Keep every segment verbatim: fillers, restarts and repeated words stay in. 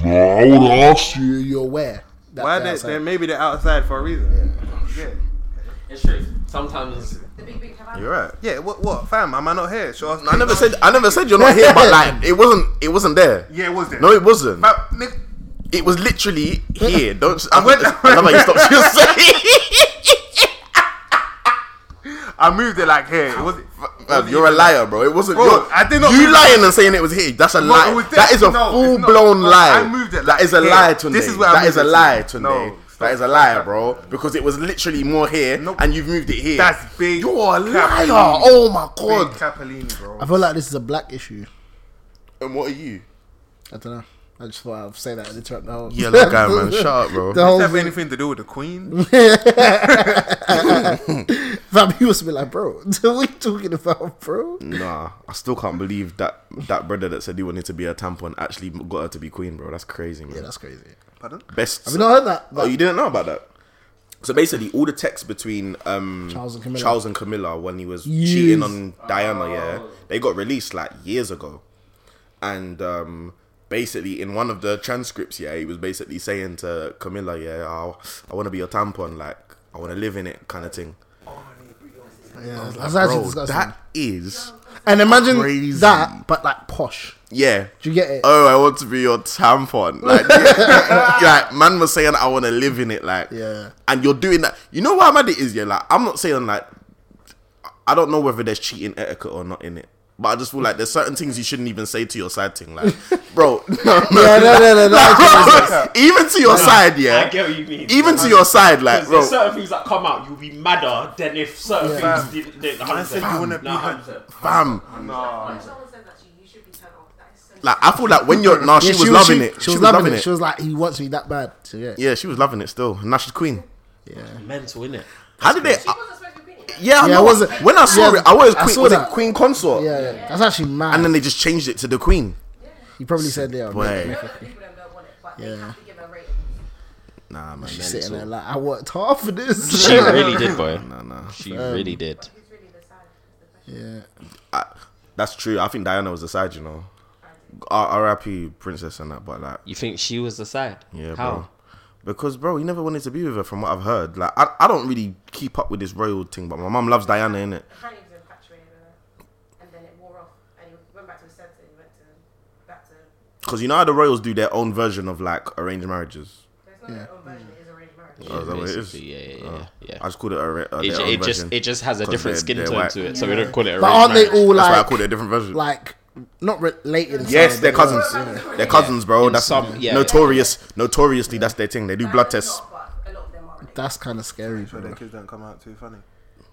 No, I would have asked you. You're aware. That Why they? Then maybe they're outside for a reason. Yeah. yeah. It's true. Sometimes. The big big have You're right. Yeah. What? What? Fam, am I not here? Sure. I never said. I never said you're not here, but like it wasn't. It wasn't there. Yeah, it was there. No, it wasn't. But, Nick, It was literally here. Don't. I, went, I love how you stopped your saying. I moved it like here. It was. Man, you're a liar, bro. It wasn't. Bro, I did not You move it. lying and saying it was here. That's a Bro, lie. it was That there. is a No, full it's not. blown Bro, lie. I moved it That like is a here. lie, Tunde. This is where I That moved is a it to. lie, Tunde. No, that is a lie, bro. Because it was literally more here, Nope. and you've moved it here. That's big. You're a liar. Capellini. Oh my Big god. Capellini, bro. I feel like this is a black issue. And what are you? I don't know. I just thought I'd say that and interrupt the whole. Yeah, that guy, man. Shut up, bro. The Does whole that have thing. anything to do with the Queen? Fam, he must be like, bro, what are you talking about, bro? Nah, I still can't believe that that brother that said he wanted to be a tampon actually got her to be queen, bro. That's crazy, man. Yeah, that's crazy. Pardon? Best. Have you not heard that? Oh, you didn't know about that? So basically, all the texts between um, Charles and Camilla. Charles and Camilla when he was Years. cheating on Diana, yeah, they got released like years ago, and um, basically in one of the transcripts, yeah, he was basically saying to Camilla, yeah, oh, I want to be your tampon, like I want to live in it, kind of thing. Yeah, that's actually Bro, disgusting. that is And imagine crazy. that, but like posh. Yeah. Do you get it? Oh, I want to be your tampon. Like, yeah, like man was saying, I want to live in it. Like, Yeah. And you're doing that. You know what mad it is? Yeah, like I'm not saying like I don't know whether there's cheating etiquette or not in it, but I just feel like there's certain things you shouldn't even say to your side thing. Like, bro, no, no, Yeah, no, no, no, no. like, bro, even to your side, yeah. I get what you mean. Even to your side, like, Because bro. there's certain things that come out, you'll be madder than if certain Yeah. things didn't. didn't I said you wanna be no, her- one hundred percent. Fam, When someone says that to you, you should be turned off. That is so like I feel like when you're, nah, she Yeah, was loving it. She, was loving it. She was like, he wants me that bad. So yeah. Yeah, she was loving it still. And now she's queen. Yeah. Mental, innit? How did they? She wasn't supposed to be queen. Yeah, I Yeah, know. was it- When I saw yeah, it, I was I queen. saw Was that. it queen consort? Yeah, yeah. That's actually mad. And then they just changed it to the queen. he probably said, yeah, Boy. make- A make lot it- of people don't want it, but Yeah. they have to give a rating. Nah, man. she's sitting there like, I worked hard for this. She really did, boy. Nah, nah. She really did. Who's really the side? Is the question. Yeah. I, that's true. I think Diana was the side, you know. R- R I P Princess and that, but like, You think she was the side? yeah, How? bro. Because, bro, he never wanted to be with her, from what I've heard. Like, I, I don't really keep up with this royal thing, but my mum loves Diana, innit? Apparently he was infatuated with her, and then it wore off, and he went back to his senses, and he went to back to. Because you know how the royals do their own version of like arranged marriages. There's not their own version. It is arranged marriage. Oh, is that what it is? Basically, yeah, yeah, yeah, Oh. yeah. I just called it a, a It, their ju- own it just version. it just has a 'Cause different they're- skin they're tone white. to it, so we don't call it. But arranged aren't they marriage. all That's why I like, called it a different version. like, not related? in Yes, some they're way, cousins. but- They're cousins, bro. In That's some- yeah. notorious. Notoriously, that's their thing. They do blood Diana's tests. not, but a lot of them are related. That's kind of scary, So bro. their kids don't come out too funny.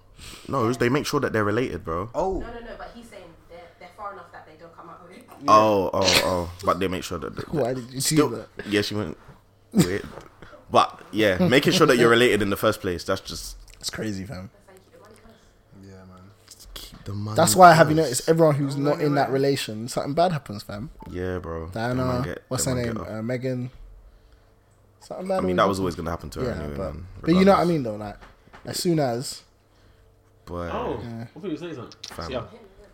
No, they make sure that they're related, bro. Oh, No, no, no. But he's saying they're they're far enough that they don't come out with it. Oh, oh, oh. But they make sure that. that Why did you see Still, that? yeah, she went weird. But yeah, making sure that you're related in the first place. That's just It's crazy, fam. That's how you keep the money close. yeah, man. keep the money. That's why, have you close. noticed, everyone who's not in that relation, something bad happens, fam. Yeah, bro. Them man Diana, get- what's them her man name? get off. Uh, Megan. Something bad. I mean, that was always gonna happen to her yeah, anyway, but, man. but you know what I regardless. mean, though. Like, as soon as Boy, Oh, Yeah. I thought you were saying something. Fam. Yeah.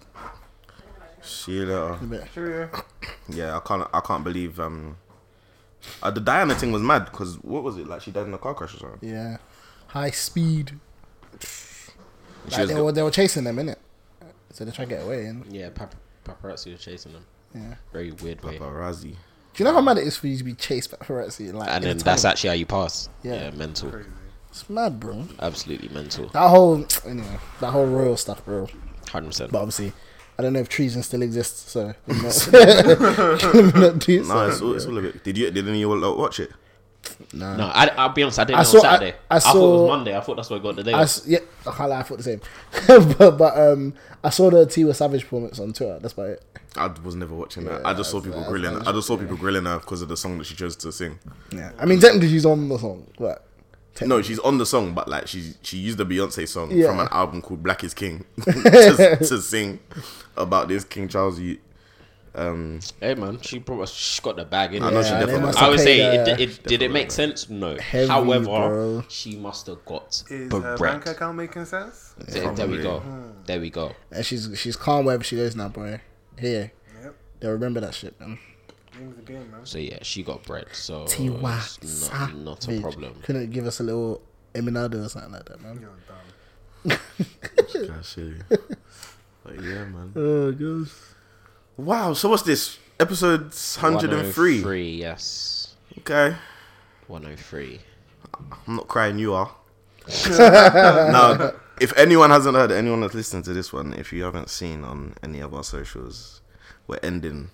see you later. a bit, True. Yeah, I can't. I can't believe. Um, uh, the Diana thing was mad because what was it like? She died in a car crash or something. yeah, high speed. She Like, was they were they were chasing them, innit? So they try to get away. And Yeah, pap- paparazzi was chasing them. yeah, Very weird way. paparazzi. do you know how mad it is for you to be chased by paparazzi? Like, And in then a that's tunnel? actually how you pass. Yeah. Yeah, mental. It's mad, bro. Absolutely mental. That whole anyway, that whole royal stuff, bro. one hundred percent. But obviously, I don't know if treason still exists, so let me not, let me not do No, so, it's all, it's all a bit. Did you? Did any of you lot watch it? Nah. No, I, I'll be honest, I didn't I know saw- on Saturday. I- I I, thought it saw- was Monday. I thought that's what I got the day I off. s- yeah, I can't lie, I thought the same. but but um, I saw the Tiwa Savage performance on Twitter. That's about it. I was never watching that. Yeah, I just saw people that's- grilling. that's- I just saw people grilling her because of the song that she chose to sing. Yeah, I mean technically she's on the song, but No, she's on the song, but like she she used the Beyonce song Yeah. from an album called Black Is King to, to sing about this King Charles. You, um, Hey man, she probably she got the bag in. I know it. she Yeah, they definitely. must I have would paid say her it, it, did it make sense? No. heavy, However, bro. she must have got Is her bank bereft. account making sense? There, there we go. There we go. And she's she's calm wherever she goes now, boy. Here, Yep. they'll remember that shit, man. Game's the game, man. So yeah, she got bread. So Tiwa it's not, not a Savage. problem. Couldn't give us a little Eminado or something like that, man. You're dumb. Can't see. But yeah, man. Oh gosh. Wow. So what's this? Episode one hundred three. one oh three, yes. Okay. one oh three. I'm not crying. You are. Now, if anyone hasn't heard, anyone that's listening to this one, if you haven't seen on any of our socials, we're ending.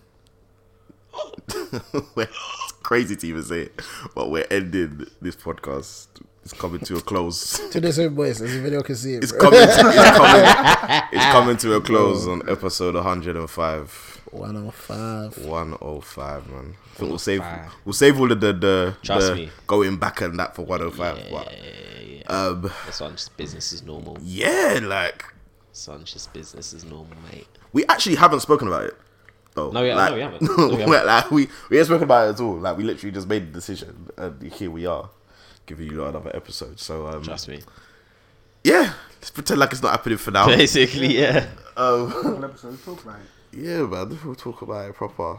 we're, it's crazy to even say it, but we're ending this podcast. It's coming to a close. To this own voice, as the video can see it. It's bro. coming. To, it's coming. It's coming to a close on episode one hundred five. one oh five. one oh five, man. I think we'll save. one oh five. We'll save all of the the, Trust the me. going back and that for one oh five. Yeah, but, yeah. um, This one's business is normal. yeah, like This one's just business is normal, mate. we actually haven't spoken about it. Though. No, yeah, like, no, we haven't. No, we haven't. like, we we ain't spoken about it at all. Like we literally just made the decision, and here we are, giving you another episode. So um, Trust me. yeah, let's pretend like it's not happening for now. Basically, yeah. um, Couple episodes, talk about it. yeah, man, we'll talk about it proper.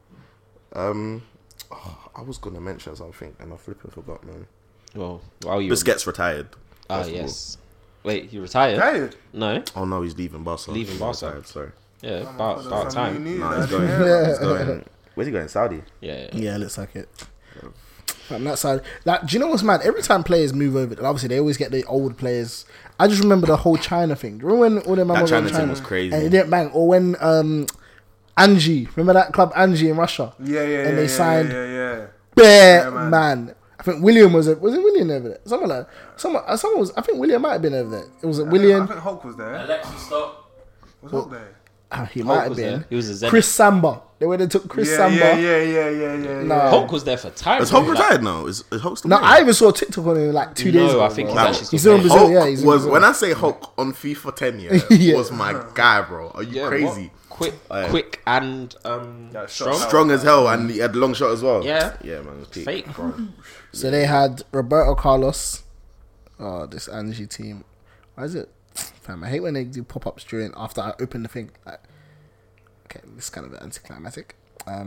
Um, oh, I was gonna mention something, and I flipping forgot, man. Well, while you. Busquets retired. Ah, first of all. yes. Wait, he retired? Tired. No. Oh no, he's leaving Barca. Leaving He's Barca. retired, sorry. Yeah, Oh, about, that's about something time. you knew, No, that. he's going. Yeah. He's going. Where's he going? Saudi. Yeah. Yeah, looks like it. From that side, like, do you know what's mad? Every time players move over, obviously they always get the old players. I just remember the whole China thing. Do you remember when all them man That was on China team China was crazy. and it didn't bang? Or when um, Angie, remember that club Angie in Russia? Yeah, yeah, yeah. And they yeah, signed Yeah, yeah. yeah. Bare Yeah, man. man. I think William was it. Was it William over there? Someone like someone. uh, Someone was. I think William might have been over there. It was it I William. think Hulk was there. Alexis, stop. Was Hulk there? Ah, he Hulk might have was been. there. He was a Zenit. Chris Samba. They went and took Chris yeah, Samba. yeah, yeah, yeah, yeah, yeah. Nah. yeah. Hulk was there for time. Is bro, Hulk like- retired now? Is, is Hulk still No, playing? I even saw a TikTok on him like two No, days ago. I think bro. he's Like, actually he's still still in playing. Brazil. Hulk Yeah, he's in was Brazil. when I say Hulk on FIFA ten, yeah, Yeah. was my guy, bro. Are you Yeah, crazy? what? Quick, Yeah. quick, and um, Yeah, strong. shot. Strong as hell, and he had a long shot as well. Yeah. yeah, man. It was peak. Fake, bro. So they had Roberto Carlos. Oh, this Angie team. Why is it? Fam, I hate when they do pop ups during after I open the thing. Like, okay, this is kind of a bit anticlimactic. Um,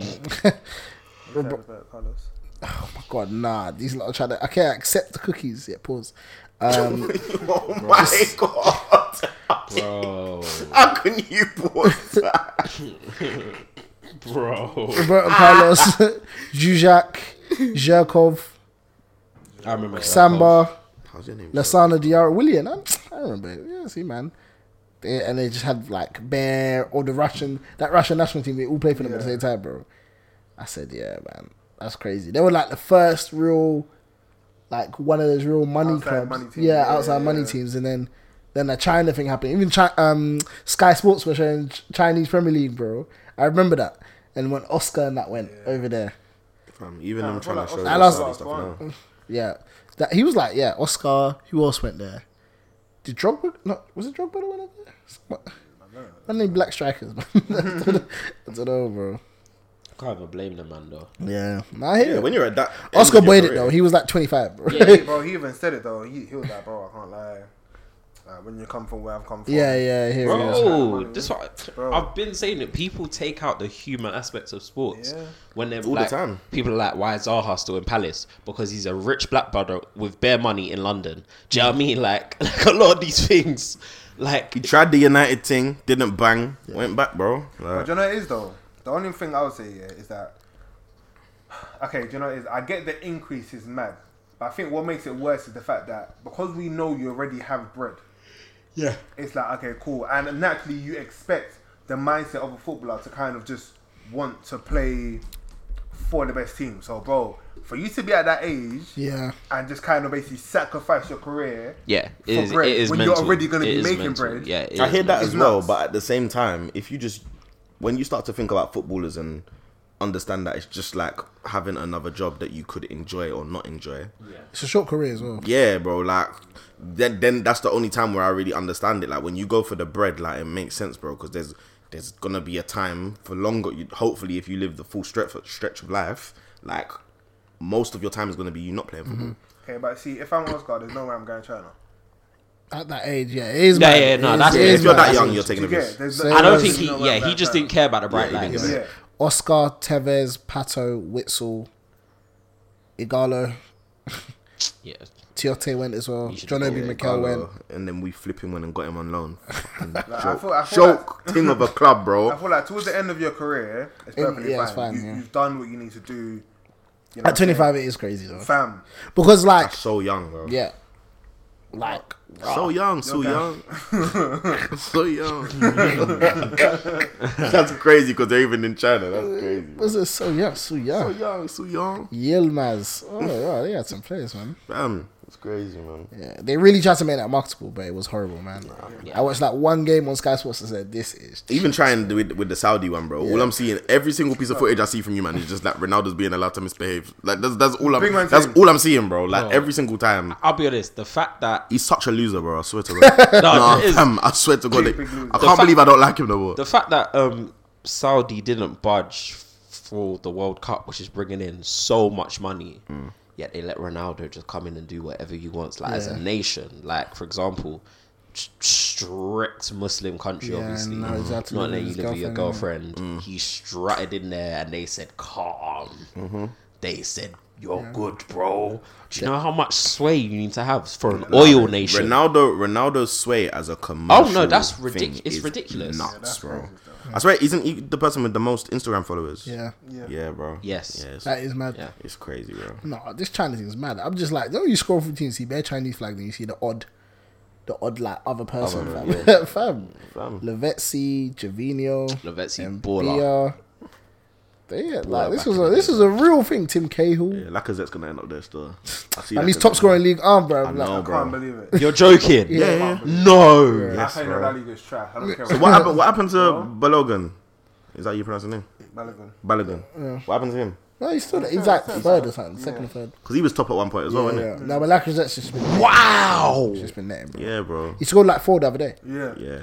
Robert Carlos. oh my god, nah. These lot are trying to. I can't accept the cookies. Yeah, pause. Um, Oh my god! Bro, How can you pause that? bro. Roberto Carlos, Zuzak, Zherkov, I remember Samba, How's your name? Lasana Diarra, William. I, I remember it. Yeah, see, man. They, and they just had like Bear or the Russian, that Russian national team. They all played for them at the Yeah. same time, bro. I said, yeah, man, that's crazy. They were like the first real, like one of those real money Outside clubs. money teams. Yeah, Yeah, outside yeah, money yeah. teams, and then then the China thing happened. Even Chi- um, Sky Sports were showing Ch- Chinese Premier League, bro. I remember that. And when Oscar and that went over there, Fam, even Nah, them trying to well, show like, you I lost- Saudi stuff now. yeah, that he was like, yeah, Oscar. Who else went there? Did Drogba? No, was it Drogba that went over there? What? I need black strikers, man. I don't know, bro. Can't even blame the man though. Yeah, nah, I hear Yeah, it. when you're at that, Oscar end of your Boyd it career- though. He was like twenty-five, bro. Yeah. Bro, he even said it though. He, he was like, bro, I can't lie. Like, when you come from where I've come from. Yeah, yeah, here it is. Bro, this what Bro. I've been saying that people take out the human aspects of sports Yeah. when they're All the like, time. people are like, why is Zaha still in Palace? Because he's a rich black brother with bare money in London. Do you know what I mean? Like, like a lot of these things, like He tried the United thing, didn't bang, went back, bro. But Like, do you know what it is though? The only thing I would say yeah, is that okay, do you know what it is? I get the increase is mad, but I think what makes it worse is the fact that because we know you already have bread, yeah, it's like okay, cool, and naturally you expect the mindset of a footballer to kind of just want to play for the best team. So, bro, for you to be at that age Yeah, and just kind of basically sacrifice your career, yeah, it For is. bread, It is when you're mental. already gonna It be is making mental. bread. Yeah, it I is hear that It's as well, nuts. but at the same time, if you just when you start to think about footballers and understand that it's just like having another job that you could enjoy or not enjoy. it's a short career as well. Yeah, bro. Like then, then that's the only time where I really understand it. Like when you go for the bread, like it makes sense, bro. Because there's there's gonna be a time for longer. You, hopefully, if you live the full stretch stretch of life, like most of your time is gonna be you not playing football. okay, but see, if I'm Oscar, there's no way I'm going to China. At that age, yeah, it is. Yeah, mad. yeah, It no, is- that's- it Yeah, is if you're mad. that young, you're Do taking you a get it? risk. There's So no- I don't was- think there's he. no way Yeah, I'm he going just to didn't care about the bright Yeah, he lights. didn't. Yeah. Oscar, Tevez, Pato, Witzel, Igalo, Yeah. Tiote went as well. You should John go Obi with Mikel went. Gallo, and then we flip him when and got him on loan. Like, I Joke, feel, I feel joke thing of a club, like, I bro. feel like towards the end of your career, it's In- perfectly yeah, fine. it's fine, you, yeah. You've done what you need to do. You know At twenty-five, it is crazy though. fam. Because like, That's so young, bro. yeah, like So young, so Okay. young, so young. That's crazy because they're even in China. That's crazy. Bro. was it so young, so So young. young, so young. Yilmaz. Oh yeah, they had some players, man. Damn, it's crazy, man. Yeah, they really tried to make that marketable, but it was horrible, man. Yeah. I watched like one game on Sky Sports and said, "This is Even trying with with the Saudi one, bro. All Yeah. I'm seeing, every single piece of footage I see from you, man, is just like Ronaldo's being allowed to misbehave. Like that's that's all Big man I'm. That's team. all I'm seeing, bro. Like No. every single time. I'll be honest. The fact that He's such a loser, bro. I swear to God. no, no, it is, fam, I swear to God. Big, they- big loser. I The can't fact- believe I don't like him no more. the fact that um Saudi didn't budge for the World Cup, which is bringing in so much money, Mm. yet they let Ronaldo just come in and do whatever he wants. Like as a Yeah. nation, like for example, s- strict Muslim country, Yeah, obviously, no, he's had to not live letting you with live his with your girlfriend, girlfriend. He strutted in there, and they said, "Calm." Mm-hmm. They said, "You're good, bro." Do you know how much sway you need to have for an oil nation? Ronaldo, Ronaldo's sway as a commercial. Oh, no, that's thing ridic- it's is ridiculous. Nuts, that's bro. crazy stuff. I swear, isn't he the person with the most Instagram followers? yeah, Yeah. Yeah, bro. Yes. Yeah, it's, that is mad. Yeah. it's crazy, bro. No, this China thing is mad. I'm just like, don't you scroll through teams, see bare Chinese flag, then you see the odd, the odd like other person, Other, fam. fam. Fam. Lavezzi, Javinho, Lavezzi, baller. Mbia. They, like this was a this was a real thing. Tim Cahill. Yeah, Lacazette's gonna end up there still. I see. And he's Lacazette. top scorer in league arm, bro. I Like, know, I can't bro. believe it. You're joking. Yeah, yeah. No. I think the La Liga's trash. I don't care. So what happened? What happened to Balogun? Is that how you pronounce his name? Balogun. Balogun. What happened to him? No, he's still he's like third or something, second or third. Because he was top at one point as well, Yeah, wasn't yeah. No, but Lacazette's just been Wow. just been netting, bro. he? Yeah, bro. He scored like four the other day Yeah. Yeah.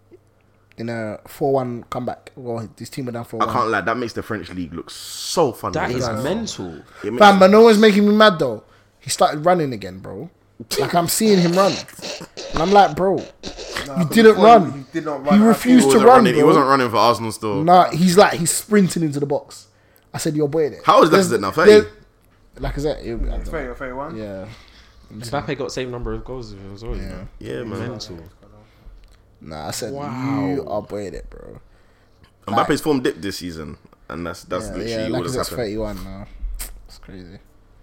in a four one comeback. Well, his team were down four I one. can't lie. That makes the French league look so fun. That is It mental. makes- Fam, but no one's making me mad though. He started running again, bro. Like I'm seeing him run, and I'm like, bro, Nah, you but didn't before run. He did not He run. I refused he think- to wasn't run, running. He bro. wasn't running for Arsenal still. Nah, he's like he's sprinting into the box. I said, "Your boy there." How old is There's- Lacazette now? there- thirty? Lacazette, he'll be- I don't know. Fair, fair one. Yeah, Mbappe got the same number of goals as well. yeah. Yeah, man. Mental. Nah, I said Wow. you are boy there, bro. Mbappe's form dipped this season, and that's that's yeah, literally yeah, what has Lacazette's happened. thirty-one now. It's crazy,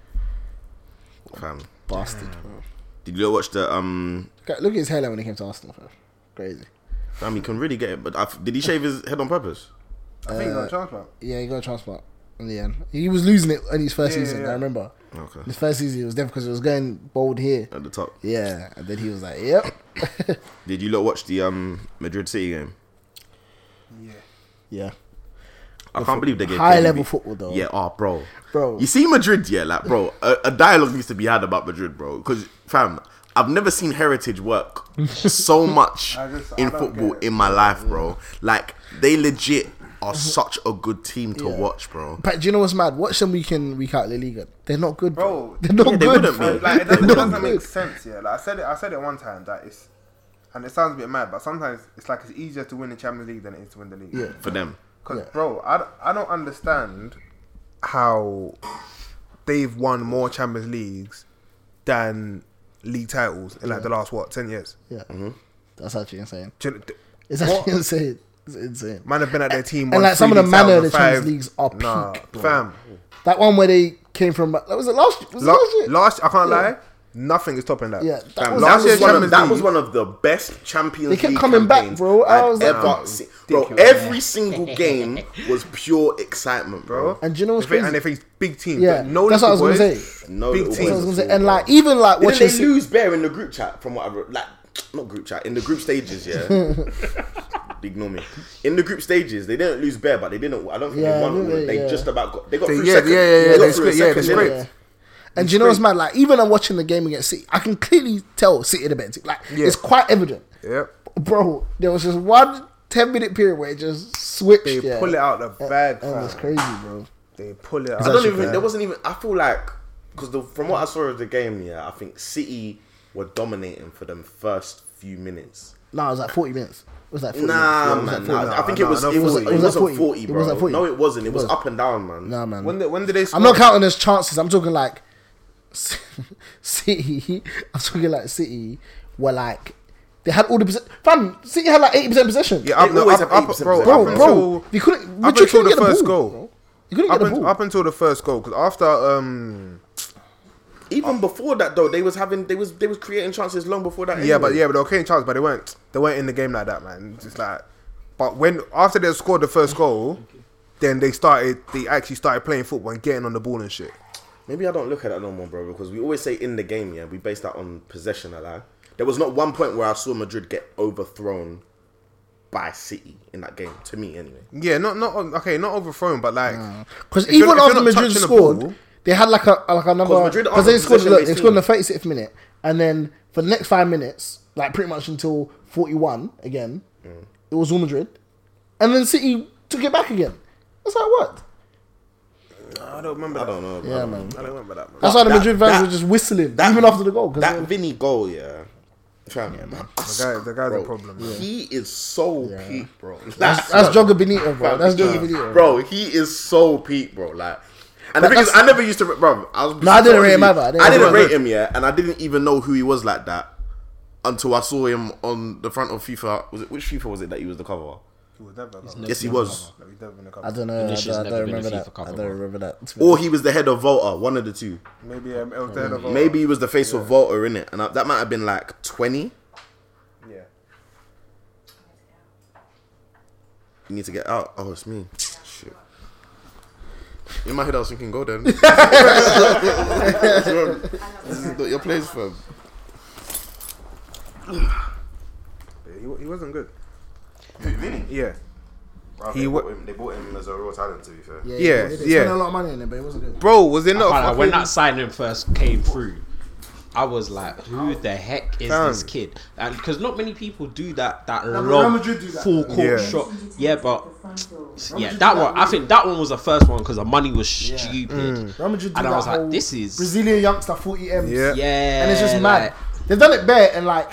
Fam. bastard. Bro. Did you watch the um? Look at his hairline when he came to Arsenal, bro. Crazy. Fam, he can really get it. But I, did he shave his head on purpose? I think he got a transplant. Yeah, he got a transplant in the end. He was losing it in his first Yeah, season. yeah. I remember Okay. his first season it was different because it was going bold here. At the top. Yeah, and then he was like, "Yep, Did you lot watch the um Madrid City game? Yeah. yeah." I can't believe they gave High K D B level football though. Yeah, oh, bro. Bro. You see Madrid, yeah, like, bro, a, a dialogue needs to be had about Madrid, bro. Because, fam, I've never seen heritage work so much I just- I in don't football get it. in my life, bro. Like, they legit are such a good team to Yeah. watch, bro. But do you know what's mad? Watch them week in, week out La Liga. They're not good, bro. Bro, They're not yeah, they good. wouldn't bro. be. Like, it doesn't, it They're doesn't not make good. sense, yeah. Like I said it, I said it one time that it's, and it sounds a bit mad, but sometimes it's like it's easier to win the Champions League than it is to win the league. Yeah. For them. Because, Yeah. bro, I, don't- I don't understand how they've won more Champions Leagues than league titles in like the last what ten years. Yeah, Mm-hmm. that's actually insane. Do you- It's what? actually insane. It's insane. Man have been at their team, And won like some of three the league manner of titles the and Champions five- Leagues are Nah, peak, bro. fam. That one where they came from. That was it last. Was it La- last year? last, I can't Yeah. lie, nothing is topping that. Yeah, that Fam, was- that, last was year's one of, Champions that League. was one of the best Champions They kept League coming back, campaigns bro. I was I've like- ever seen. Bro, Ridiculous. every single game was pure excitement, bro. bro. And do you know what's If it- crazy? and if it's big teams, Yeah, but no that's what I was little gonna boys, say. No, Big little team. That's what I boys was gonna at say. all, And bro. like even like Didn't watching. they City- lose bare in the group chat from what I wrote? Like, not group chat, in the group stages, yeah. Ignore me. In the group stages, they didn't lose bare, but they didn't. I don't think Yeah, they won. they- They yeah. just about got. They got They- through yeah, second. yeah, yeah, yeah, They they got through scraped- a yeah, they second, scraped. innit? Yeah. And do you know what's mad? Like even I'm watching the game against City, I can clearly tell City the better team. Like Yeah. it's quite evident, Yep. bro. There was just one ten minute period where it just switched. They yeah. pull it out the bag. That was fam. crazy, bro. They pull it out. I don't actually even. fair. There wasn't even. I feel like because from what I saw of the game, yeah, I think City were dominating for them first few minutes. No, it was like forty minutes. was that forty? Nah, Yeah, it was man. like forty. nah, I think Nah, it was. nah, It was. forty. It It was wasn't like forty, forty. It bro. was like forty. No, it wasn't. It was It was. up and down, man. Nah, man. When did when did they? Score? I'm not counting as chances. I'm talking like City. I'm talking like City were like they had all the possession. Fam, City had like eighty percent possession. Yeah, up, They always up, have up, eighty percent bro, possession. up bro, until, bro, you couldn't. up Madrid until couldn't the get the first ball. goal. Bro. You couldn't Up, get the un- ball. up until the first goal, because after um Even before that, though, they was having. They was. They was creating chances long before that. yeah, but anyway. yeah, but they were creating chances, but they weren't they weren't in the game like that, man. Just like, but when after they scored the first goal, then they started. They actually started playing football and getting on the ball and shit. Maybe I don't look at that no more, bro, because we always say in the game, yeah, we base that on possession a lot. There was not one point where I saw Madrid get overthrown by City in that game, to me anyway. Yeah, not not okay, not overthrown, but like Because if you're- even if you're after not Madrid touching the scored, ball- they had like a like another 'Cause Madrid because aren't they a scored. Look, they possession-based scored in the team. thirty-sixth minute, and then for the next five minutes, like pretty much until forty-one again, Mm. it was all Madrid, and then City took it back again. That's how it worked. I don't remember. I that. don't know. Yeah, bro. man. I don't remember that. Man. That's why the that- Madrid fans that- were just whistling that- even after the goal. 'cause That they were- Vinny goal, yeah. Fam, The guy, the guy's bro, a problem. Man. he is so peak, bro. that's that's Jogger Benito, bro. Fam, That's he- Jogger Benito, bro. He is so peak, bro. Like, and But the thing is, that's- I never used to, bro. I was. No, I didn't so rate him honestly, either. I I didn't didn't, rate him. rate him, yeah, and I didn't even know who he was like that until I saw him on the front of FIFA. Was it which FIFA was it that he was the cover? He was never. no- Yes, he was. No, he's never been a couple. I don't know. I Vinicius don't, I never don't been a remember FIFA that. cover, I bro. don't remember that. Or he was the head of Volta, one of the two. Maybe um, El Dead of Maybe he was the face of Volta in it, and I, that might have been like twenty. Yeah. You need to get out. Oh, it's me. Shit. In my head, I was thinking, go then. This is not your place, fam. Yeah, he, wa- he wasn't good. Vinny? Yeah. He He wa- bought him, they bought him as a raw talent, to be fair. Yeah, Yeah, they, they yeah. spent a lot of money on it, but it wasn't good. Bro, was it not? Like, fucking- when that signing first came through, I was like, "Who the heck is Fam. this kid?" And because not many people do that that but Real long Madrid do that. full court Yeah. shot. Yeah, but yeah, Madrid that do one. that I think that one was the first one because the money was stupid. Real Madrid did And I that was like, whole this is- Brazilian youngster forty M's. Yeah. Yeah, And it's just like- mad. They've done it bare and like,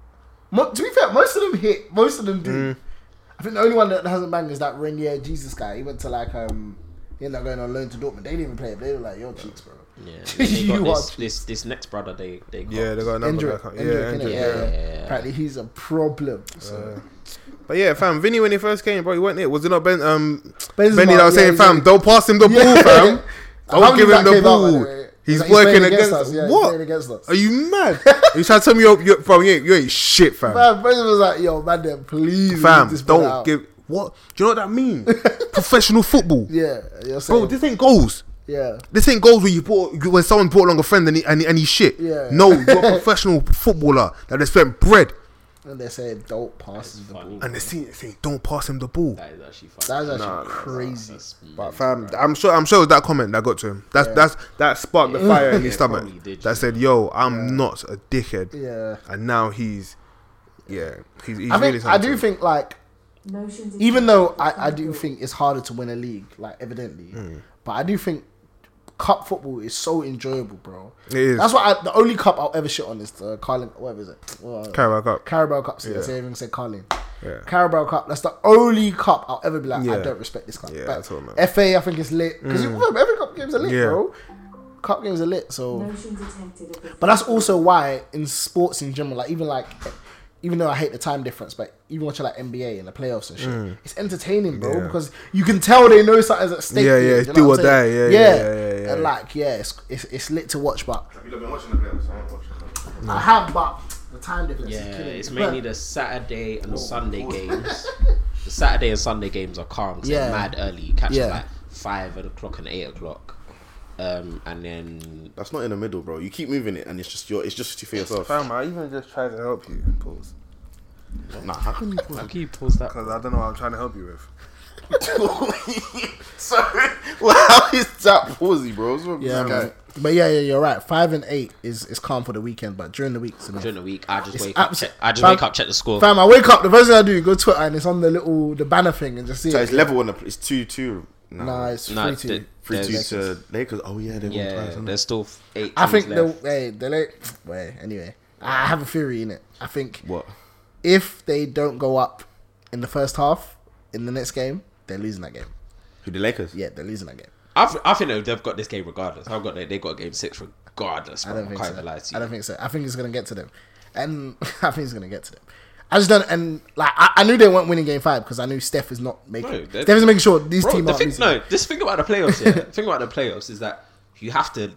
mo- to be fair, most of them hit. Most of them do. I think the only one that hasn't banged is that Renier Jesus guy. He went to like um, he ended up going on loan to Dortmund. They didn't even play it. They were like, "Your cheeks, bro." Yeah, they You got this, watch. this this next brother they they got. Yeah, they got a number. Endrick, back. Endrick, Yeah, innit? Endrick, yeah, yeah. yeah. Apparently, he's a problem. So. But yeah, fam, Vinny when he first came, bro, he went it. Was it not Ben? Um, Benzema, Benny that was yeah, saying, he's fam, like- don't pass him the Yeah. ball, fam. How Don't did give him that the came out, by the ball. way? He's Like, working playing against, us. Yeah, he's what? playing against us. Are you mad? you trying to tell me you're, you're bro? You ain't, you ain't shit, fam. Man, Benzema was like, "Yo, man, then please, leave Fam, this brother don't out." give. What? Do you know what that means? Professional football, Yeah, you're saying, bro. This ain't goals. yeah. This ain't goals where you brought when someone brought along a friend and he, and, he, and he shit. Yeah. No, you're a professional footballer that has spent bread, And they say, "Don't pass him the ball." Funny. and they see saying, "Don't pass him the ball." That is actually funny. That's actually Nah, nah, nah, crazy. But fam, I'm sure I'm sure it was that comment that got to him. That's Yeah. that's that sparked the fire in Yeah, his stomach. probably did, That yeah. said, "Yo, I'm not a dickhead," Yeah, and now he's, yeah, he's. he's I really think I do something. think like even though I, I do think it's harder to win a league, like evidently, Hmm. but I do think cup football is so enjoyable, bro. It is. That's why I, the only cup I'll ever shit on is the Carling. Whatever is it? Well, Carabao Cup. Carabao Cup. See, Yeah. I say even say Carling. Yeah. Carabao Cup. That's the only cup I'll ever be like, I Yeah. don't respect this cup. Yeah, But that's what I meant. F A, I think it's lit because every cup games are lit, Yeah. bro. Cup games are lit, so. But that's also why in sports in general, like even like, even though I hate the time difference, but even watching like N B A and the playoffs and shit, it's entertaining, bro, Mm. Yeah. because you can tell they know something's at stake. Yeah, here, yeah, you it's know do what or I'm saying? die, yeah, yeah, yeah, yeah, yeah. And like, yeah, it's, it's it's lit to watch, but Have you been watching the playoffs? I haven't watched them. I have, but the time difference. Yeah, is killing it's me. mainly the Saturday and the Sunday games. The Saturday and Sunday games are calm. 'Cause Yeah. they're mad early. You catch Yeah. them like five o'clock and eight o'clock. Um, and then That's not in the middle, bro. You keep moving it, and it's just your. It's just for yourself. Fam, I even just tried to help you, pause, Nah, how can you? how can you pause that? because I don't know what I'm trying to help you with. Sorry. Well, how is that palsy, bro? What's wrong with Yeah, this man. guy? But yeah, yeah, you're right. Five and eight is is calm for the weekend, but during the week, it's enough. During the week, I just It's wake up. abs- Check, I just fam- wake up, check the score. Fam, I wake up. The first thing I do, go to Twitter and it's on the little the banner thing and just see So it. it's level on the. It's two two. No, Nah, it's Nah, three two. the- three two there's- to Lakers. Oh yeah, they won Yeah, twice. there's still eight. I think teams the left. hey, the late. Wait, anyway, I have a theory in it. I think What? if they don't go up in the first half, in the next game, they're losing that game. Who, the Lakers? Yeah, they're losing that game. I, th- I think they've got this game regardless. I've got they they got game six regardless. Bro. I don't I think can't so. even lie to you. I don't think so. I think it's gonna get to them, and I think it's gonna get to them. I just don't, and like I, I knew they weren't winning game five because I knew Steph is not making. No, they're- Steph is making sure these Bro, teams the aren't thing, losing. no, this thing about the playoffs, yeah. the thing about the playoffs is that you have to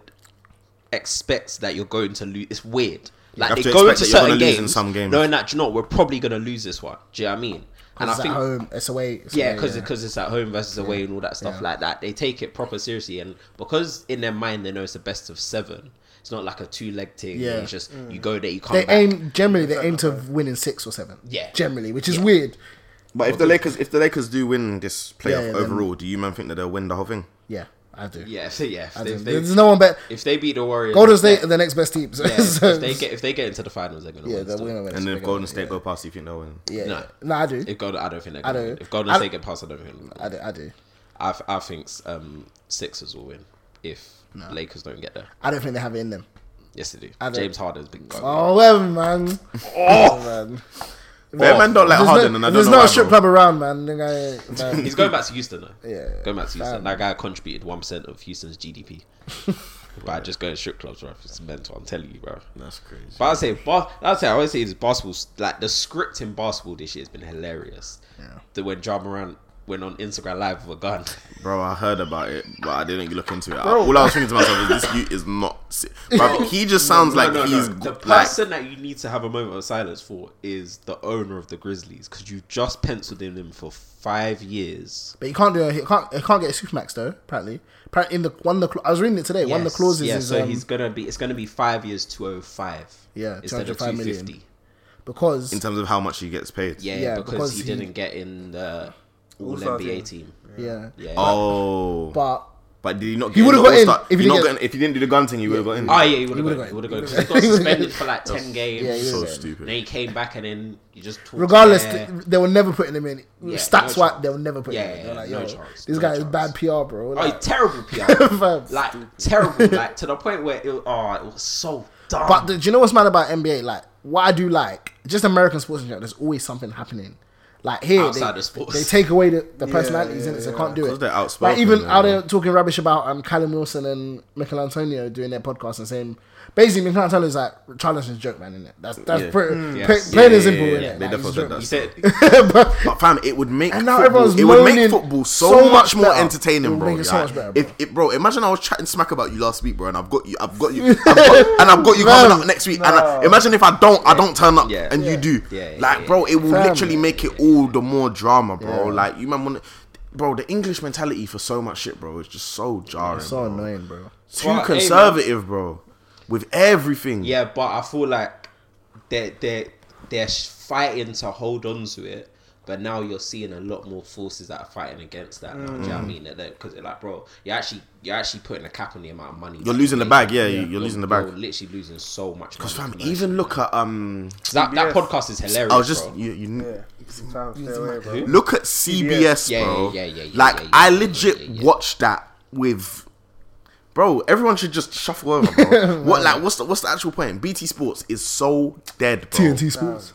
expect that you're going to lose. It's weird. Like have they to go expect into that you're certain gonna lose games, in some games. knowing that, do you know what, we're probably going to lose this one. Do you know what I mean? And I It's think at home. It's away. It's yeah, away, because it's at home versus away and all that stuff Yeah. like that. They take it proper seriously, and because in their mind they know it's the best of seven. It's not like a two leg thing. Yeah. Yeah, it's just you go there, you come They back. aim generally. They aim to win in six or seven. Yeah. generally, which is weird. But if the Lakers, if the Lakers do win this playoff Yeah, yeah, then- overall, do you man think that they'll win the whole thing? Yeah, I do. Yeah, if they, yeah. If I they, do. if they, There's no one better. if they beat the Warriors, Golden State yeah, are the next best team. So, yeah, so- if they get if they get into the finals, they're gonna yeah, win. they're still. winning. And then if Golden State go past, you think they'll win? yeah, No. yeah. no, I do. If Golden, I don't think they're I gonna do. win. If Golden I- State get past, I don't think. They're I gonna win. do. I do. I I think um, Sixers will win if Lakers don't get there. I don't think they have it in them. Yes, they do. I don't- James Harden's been gone. Oh well, man. Oh man. Fair man don't like There's Harden, no, and I don't there's know not why, a strip bro. club around, man. The guy, man. He's going back to Houston though. Yeah. Going back to Houston. Fam. That guy contributed one percent of Houston's G D P by just going to strip clubs, bro. It's mental. I'm telling you, bro. That's crazy. But I say, bas- I'd say, I always say, is basketball. Like the script in basketball this year has been hilarious. Yeah. The when Ja Morant went on Instagram Live with a gun. Bro, I heard about it, but I didn't look into it. All I was thinking to myself is this dude is not. si- Bro, he just sounds like No, no, he's no. The like. person that you need to have a moment of silence for is the owner of the Grizzlies because you just penciled in him for five years. But you can't do. A, he can't. He can't get a supermax though. Apparently, apparently in the one of the. cla- I was reading it today. One of the Yes, clauses yeah, is so um, he's gonna be. It's gonna be five years, two oh five. Yeah, instead of two hundred five two million. fifty. because In terms of how much he gets paid. Yeah, Yeah, because, because he, he- didn't get in the All All-Star N B A team. team. yeah. Yeah. Oh. But But did he not? He Get would've in the got in All-Star- if he he not didn't got in- if he didn't do the gun thing, he would have got in. Oh yeah, he would He have would've got. He got- would have he got. would've He got got- suspended for like ten games. Yeah, he So would've got- stupid. Then he came back and then you just talked regardless, there. th- they were never putting him in. Yeah, Stats no wise, chance. they were never putting Yeah, him in. They're yeah, like, no yo, chance, this no guy is chance. bad P R, bro. Oh, Like, he's terrible P R. fam. Like terrible. Like to the point where it, oh, it was so dumb. But the, do you know what's mad about N B A? Like, what I do like, just American sports in general, there's always something happening. Like here, Outside they, of sports. they take away the, the Yeah, personalities in yeah, it, so yeah. can't do 'Cause it. they're outspoken, Like even yeah. out there talking rubbish about um, Callum Wilson and Michael Antonio doing their podcast and saying, basically, Michael Antonio's like, Charleston's a joke, man, isn't it? That's that's Yeah. pretty, Mm. plain, Yes. plain Yeah, and simple, yeah, innit? yeah. They Like, it's a definitely joke. said he that. said, But fam, it would make And now football, everyone's it would make moaning football so, so much much more better. It entertaining, would bro. make it so Like, much better, bro. If it, bro, imagine I was chatting smack about you last week, bro, and I've got you, I've got you, I've got, and I've got you coming Fam. up next week. And I, imagine if I don't, I don't turn up, Yeah. and you do. Yeah, yeah, Like, yeah. bro, it will Fam. literally make it all the more drama, bro. Yeah. Like you man want, bro, the English mentality for so much shit, bro, is just so jarring. So bro. annoying, bro. Too Well, hey, conservative, bro, with everything. yeah, but I feel like they're they're they're fighting to hold on to it. But now you're seeing a lot more forces that are fighting against that. Now, do you know what I mean? Because like, bro, you're actually you're actually putting a cap on the amount of money. You're that losing the make. bag, yeah, you- you're losing the bag. You're literally losing so much money. Because fam, commercially. even look at um, that that C B S. podcast is hilarious. I was just bro. you, you Yeah. Fam, stay away, bro. look at C B S, Yeah, bro. yeah, yeah, yeah, yeah, like yeah, yeah, I yeah, legit yeah, yeah. watched that with, bro. Everyone should just shuffle over, bro. What like what's the what's the actual point? B T Sports is so dead, bro. T N T Sports.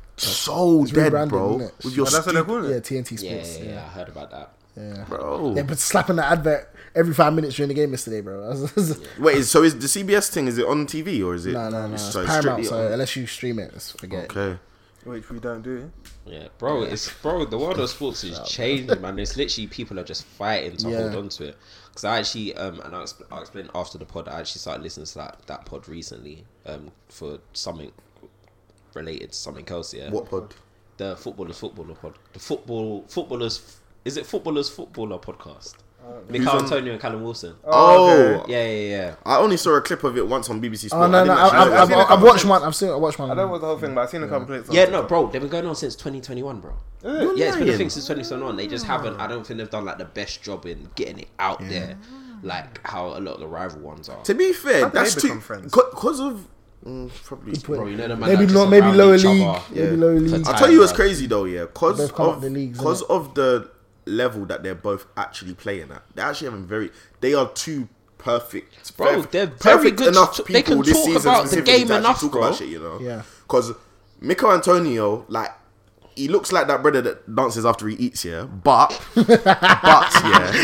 So It's dead, rebranded, bro. isn't it? With your Oh, that's what they're stupid, calling Yeah, it. T N T yeah, Sports. yeah, Yeah, yeah, I heard about that. yeah. bro. They've been slapping that advert every five minutes during the game yesterday, bro. Wait, is- so is the C B S thing? Is it on T V or is it? No, no, no. It's so Paramount, strictly so on- unless you stream it, it's forget it. okay. Which we don't do. Yeah, bro, it's bro. The world of sports is changing, man. It's literally people are just fighting to Yeah. hold on to it. Because I actually, um, and I'll, expl- I'll explain after the pod. I actually started listening to that that pod recently, um, for something related to something else. Yeah, What pod? the footballers footballer pod. The football footballers. Is it footballers footballer podcast? Who's Mikel on- Antonio and Callum Wilson. Oh, okay. Yeah, yeah, yeah. I only saw a clip of it once on B B C Sport. Oh no, I no, didn't I, actually I've, know I've, that. seen a I've couple watched clips. one. I've seen, I watched one. I don't know the whole thing, but I've seen a couple clips. on Yeah, no, TikTok. bro. They've been going on since twenty twenty-one, bro. You're Yeah, it's been a lying. thing since twenty twenty-one. They just haven't. I don't think they've done like the best job in getting it out there, like how a lot of the rival ones are. To be fair, How did that's they too become friends? because of mm, probably. Bro, you know the man Maybe that not. just Maybe around lower each league. other. Maybe Yeah. lower league. I'll tell you what's Right. crazy though, yeah, cause They've come up of the leagues, cause innit? of the level that they're both actually playing at. They're actually having very. They are two perfect, Bro, fair- they're very perfect good enough to- people they can this talk season about the specifically game to actually enough, talk bro. about shit, you know. Yeah. Because Mikel Antonio, like, he looks like that brother that dances after he eats, yeah. But, but yeah,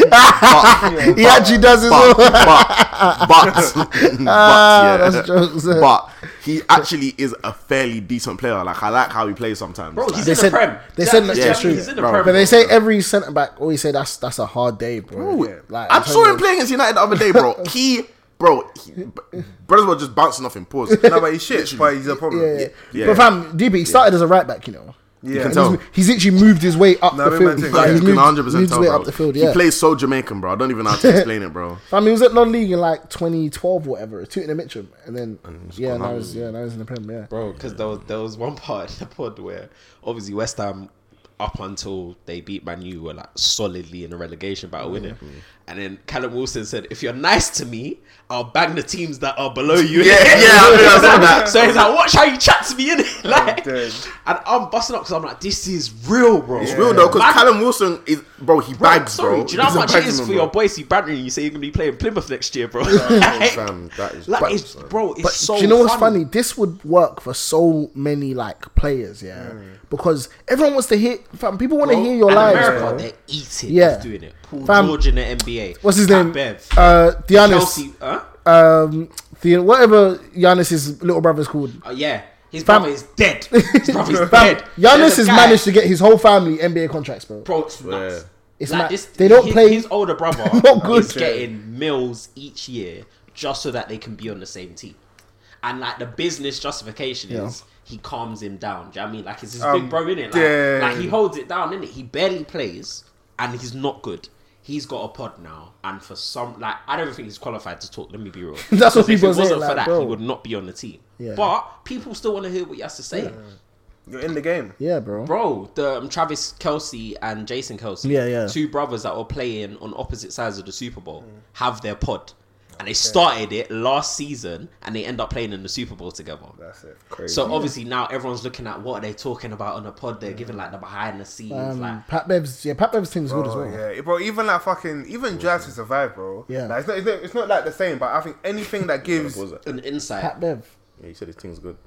but, He actually does as but, well. but, but, but, Ah, yeah. that's jokes. But he actually is a fairly decent player. Like I like how he plays sometimes. Bro, Like, he's They in said- the Prem. they That- said- that's yeah, what I true. mean, He's in the Bro. Prem. But they say every centre back always say that's that's a hard day, bro. Bro, Like, I I'm saw telling him you. playing against United the other day, bro. He, bro, he, brothers were just bouncing off in pause. No, but he's shit. But he's a problem. Yeah, yeah. Yeah. But fam, D B, he started as a right back, you know. Yeah. You can And tell. he's, he's literally moved his way up No, the we field. meant to- Like, yeah, he's You moved, can one hundred percent moved his tell, way bro. up the field. He Yeah. plays so Jamaican, bro. I don't even know how to explain it, bro. Fam, he was at non-league in like twenty twelve or whatever, two in the Mitcham, and then he's yeah, gone now up. he's yeah, now he's in the Prem. Yeah. Bro, because there was, there was one part in the pod where obviously West Ham, up until they beat Man U, were like solidly in a relegation battle, winning. And then Callum Wilson said, "If you're nice to me, I'll bang the teams that are below you." Yeah, yeah, I think I saw that. So he's like, "Watch how you chat to me, innit?" Like, dead. and I'm busting up because I'm like, "This is real, bro." It's real though, because Man- Callum Wilson is, bro. He Bro, bags, sorry, bro. do you know how He's a much it is bagsman, for bro. your boys? You bantering you say you're gonna be playing Plymouth next year, bro? like, Fam, that is like, bad, it's, son. bro, it's But so. do you know what's funny? funny? This would work for so many like players, yeah, because everyone wants to hear. Fam, people want to Bro, hear your And lives, America, bro. they're eating Yeah. off doing it. Paul Fam, George in the N B A. What's his Pat name? Bev. Uh, Giannis. Chelsea, huh? Um, the whatever Giannis's little brother's called. Oh, yeah. His Fam- brother is dead. His brother is Fam, dead. Giannis There's a has guy- managed to get his whole family N B A contracts, bro. Bro, it's nuts. Yeah. It's Like mad. this, They don't his, play- His older brother Not good. is getting mils each year just so that they can be on the same team. And like the business justification Yeah. is he calms him down. Do you know what I mean? Like it's his Um, big bro, innit? Like, yeah. like he holds it down, innit? He barely plays and he's not good. He's got a pod now, and for some, like, I don't even think he's qualified to talk. Let me be real. That's what Because if people it say, wasn't like, for that, bro. he would not be on the team. Yeah. But people still want to hear what he has to say. You're in the game. Yeah, bro. Bro, the um, Travis Kelsey and Jason Kelsey, Yeah, yeah. two brothers that were playing on opposite sides of the Super Bowl, have their pod. And they started it last season, and they end up playing in the Super Bowl together. That's it. Crazy. So obviously now everyone's looking at what are they talking about on the pod. They're giving like the behind the scenes, Um, like Pat Bev's yeah, Pat Bev's team's good as Bro, well. yeah, bro. Even like fucking, even Jazz to survive, bro. Yeah. like, it's not, it's not, it's not like the same. But I think anything that gives, What was it? an insight. Pat Bev. Yeah, he said his thing's good.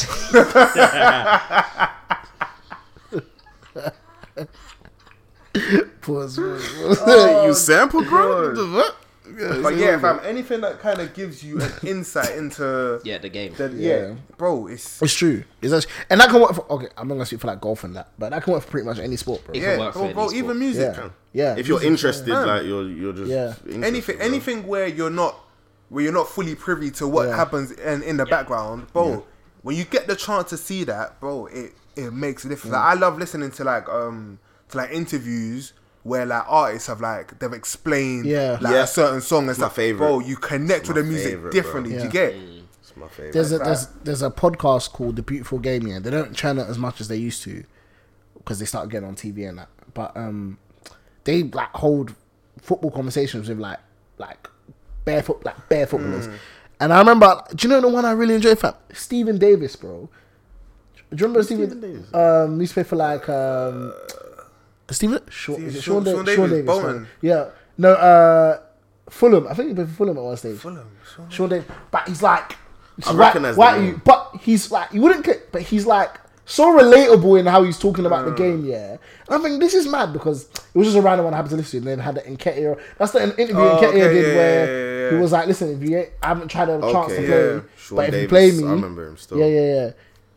Pause. you sample, bro? God. What? but yeah, fam, anything that kind of gives you an insight into, Yeah, the game. the, yeah. Yeah. bro, it's It's true. It's actually, and that can work for. Okay, I'm not gonna speak for like golf and that, but that can work for pretty much any sport, bro. It Yeah, can yeah, work for bro, any bro sport. even music. yeah. yeah. If you're interested, yeah. like you're, you're just Yeah. interested, anything, bro. anything where you're not, where you're not fully privy to what Yeah. happens in, in the background, bro. When you get the chance to see that, bro, it it makes a difference. Like, I love listening to like um to like interviews where like artists have like they've explained Yeah. like Yeah. a certain song and It's my stuff. favourite. Bro, you connect It's with my the music favourite, differently. bro. Do you Yeah. get? It's my favorite. There's a Like there's there's a podcast called The Beautiful Game. Yeah, they don't channel it as much as they used to because they started getting on T V and that. But um, they like hold football conversations with like like barefoot like bare footballers. And I remember, do you know the one I really enjoyed? Fam? Stephen Davis, bro. Do you remember Stephen, Stephen Davis? Um, used to play for like um, Stephen Sean, Steve- is it Sean- Sean, Sean Da- Davis, Davis, Bolton. sorry. Yeah, no, uh, Fulham. I think he played for Fulham at one stage. Fulham, Sean- Sean Davis, but he's like, I white, recognise the white name. you, but he's like, you wouldn't get, but he's like so relatable in how he's talking about Mm. the game. Yeah, and I think this is mad because it was just a random one I happened to listen to, and then had the Nketiah. That's the interview Oh, Nketiah okay, did yeah, where yeah, yeah, he yeah. was like, "Listen, if you ain't, I haven't tried a chance to Okay, play, yeah. Sean but if Davis, you play me, I remember him still. yeah, yeah, yeah,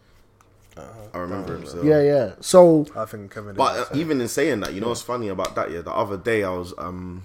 I remember him still. yeah, yeah." So I think Kevin. But Davis, uh, even in saying that, you know what's funny about that? Yeah, the other day I was um,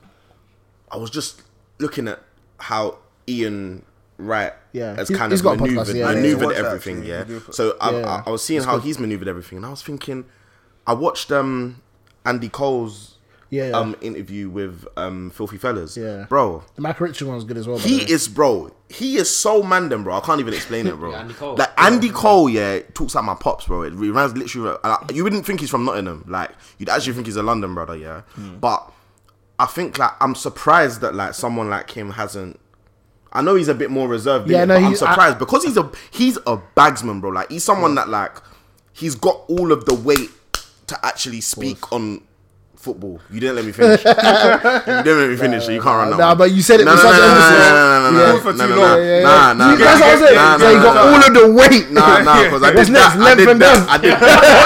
I was just looking at how Ian Wright Yeah. has He- kind he's of got a podcast, maneuvered, yeah, yeah, yeah. maneuvered Watch that, everything. actually. Yeah. He do- So I, Yeah. I, I was seeing how he's maneuvered everything, and I was thinking, I watched um Andy Cole's yeah, yeah. um interview with um Filthy Fellas. Yeah. Bro, the Michael Richards one's good as well. by the he way. is, bro. He is so mandem, bro. I can't even explain it, bro. Yeah, Andy Cole. Like Andy Cole, yeah, talks like my pops, bro. It reminds literally. Uh, you wouldn't think he's from Nottingham. Like you'd actually think he's a London brother, yeah. Hmm. But I think like I'm surprised that like someone like him hasn't. I know he's a bit more reserved. Yeah, Yeah, no, but I'm he- surprised I- because he's a he's a bagsman, bro. Like he's someone that like he's got all of the weight to actually speak on football. You didn't let me finish. You didn't let me finish, so you can't run that. Nah, one. but you said it No, with no, such no, no, emphasis. no, no, no, Yeah. no, For no, too no, long. no, Yeah, yeah, nah, yeah. nah, You- That's nah, what I'm saying. nah, So nah, you got nah, all of the weight. Nah, nah, because I What's did next? that. I Length did and that. depth. I did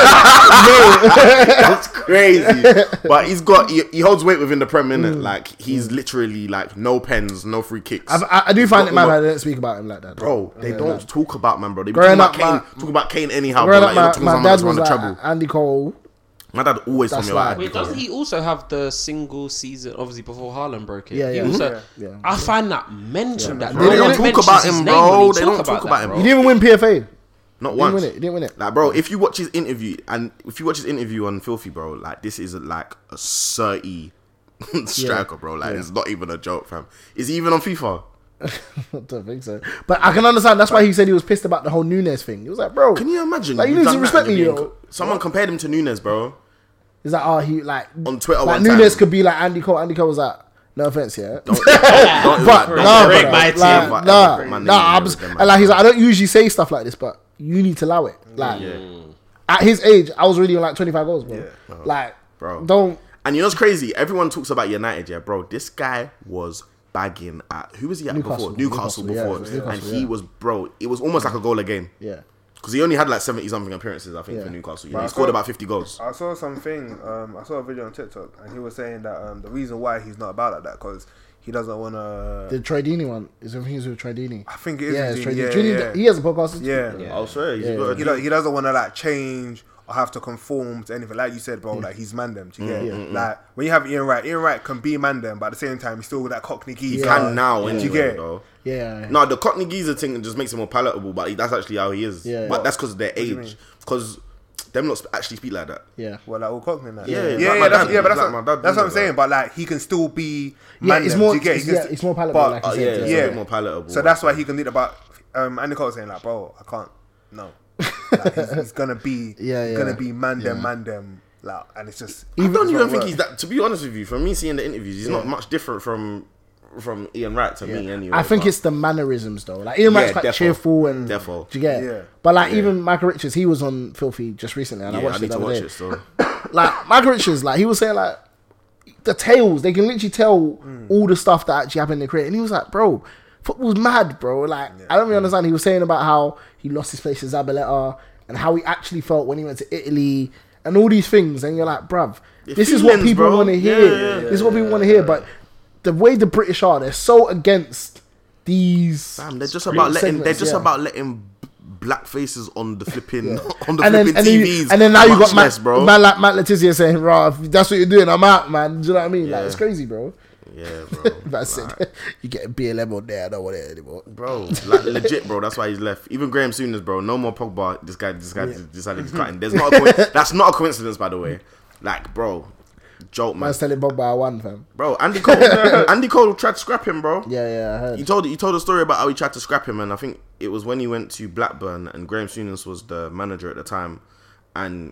that. That's crazy. But he's got he, he holds weight within the Prem, innit? Like he's literally like no pens, no free kicks. I, I, I do find Got it mad all how of- they don't speak about him like that. Bro, they don't talk about man, bro. They be Growing talking about up, Kane, my- talk about Kane anyhow, bro. Growing Like, up, you're not my, talking my about dad someone was that's like won the treble. Andy Cole. My dad always told That's me about like- Andy Wait, Cole. doesn't he also have the single season? Obviously, before Haaland broke it. Yeah, He yeah. also, Yeah. I find that mental. That They no don't one talk mentions about his him, name bro. when They talk don't talk about that, him. bro. He didn't even win P F A. He Not didn't once. win it. He didn't win it. Like, bro, if you watch his interview and if you watch his interview on Filthy, bro, like this is like a thirty striker, bro. Like Yeah. it's not even a joke, fam. Is he even on FIFA? I don't think so. But I can understand. That's why he said he was pissed about the whole Nunes thing. He was like, bro, Can you imagine? Like, you You've need to done that respect and me, you're yo. being- Someone compared him to Nunes, bro, he's like, oh, he like on Twitter like one Nunes time. could be like Andy Cole. Andy Cole was like, no offense, yeah. Don't, don't, don't, But don't nah, break brother, my like, team. Ever nah, put my name nah. in I'm there just, with them, and like he's like, I don't usually say stuff like this, but you need to allow it. Like Yeah. at his age, I was already on like twenty-five goals, bro. Yeah. Like, Bro. don't. And you know what's crazy? Everyone talks about United, yeah, bro. This guy was bagging at who was he at Newcastle. before? Newcastle, Newcastle, yeah, before, it was and Newcastle, he yeah. was, bro. It was almost like a goal a game Yeah. because he only had like seventy something appearances, I think, Yeah. for Newcastle. But Yeah, I he scored saw- about fifty goals. I saw something. Um, I saw a video on TikTok, and he was saying that um, the reason why he's not about like that because he doesn't want to. The Tradini one is everything with Tradini. I think it is. Yeah, it's Tradini. Tradini. Yeah, Tradini- yeah. He has a podcast. Yeah. Yeah. I'll swear, he's Yeah. got a He, don't, he doesn't want to like change or have to conform to anything. Like you said, bro, like he's man them. Do you get it? Like when you have Ian Wright, Ian Wright can be man them, but at the same time, he's still with that Cockney geezer. Yeah. can now Do you anyway, get it? though. Yeah. No, the Cockney geezer thing just makes him more palatable, but he- that's actually how he is. Yeah. But that's because of their do you age. Because them lot actually speak like that. Yeah. Well, like all Cockney now. Yeah, yeah, like yeah, my yeah, that's, dad. yeah, but that's Like what, my dad that's what I'm does saying. that. But like he can still be Yeah, man it's them. more. Do you get it? It's, He can yeah, st- it's more palatable. but- like Uh, you yeah, said. it's Yeah. a bit more palatable. So that's why he can lead about. Um, Andy Cole was saying like, bro, I can't. No, like, he's, he's gonna be. Yeah, he's yeah. gonna be man them, Yeah. man them. Like, and it's just. I don't it's even not think work. he's that. To be honest with you, from me seeing the interviews, he's not Yeah. much different from from Ian Wright to me. Anyway, I think but- it's the mannerisms though. Like Ian Wright's Yeah, quite defo. cheerful and Defo. do you get it? Yeah. But like Yeah. even Michael Richards, he was on Filthy just recently, and Yeah, I I, watched need it the to other watch day. it still. Like Michael Richards, like he was saying like the tales, they can literally tell all the stuff that actually happened in the career, and he was like, bro, football's mad, bro. Like I don't really understand. He was saying about how he lost his place to Zabaleta and how he actually felt when he went to Italy and all these things, and you're like, bruv, The this is what feelings, people bro. want to hear. Yeah, yeah, this is what people want to hear, but the way the British are, they're so against these. Damn, they're just about letting. segments, They're just yeah. about letting b- black faces on the flipping on the and then, flipping and, then T you, Vs. and then now you much got Matt, less, bro. man like Matt Letizia saying, "Rah, if that's what you're doing, I'm out, man." Do you know what I mean? Like Yeah. it's crazy, bro. Yeah, bro. That's it. You get B L M on there. I don't want it anymore. Bro, like legit, bro. That's why he's left. Even Graham Souness, bro. No more Pogba. This guy, this guy decided he's cutting. There's not. A co- that's not a coincidence, by the way. Like, bro, joke, man. Man's telling Bob by one, fam. Bro, Andy Cole. Andy Cole tried to scrap him, bro. Yeah, yeah, I heard. He told he told a story about how he tried to scrap him, and I think it was when he went to Blackburn, and Graham Souness was the manager at the time, and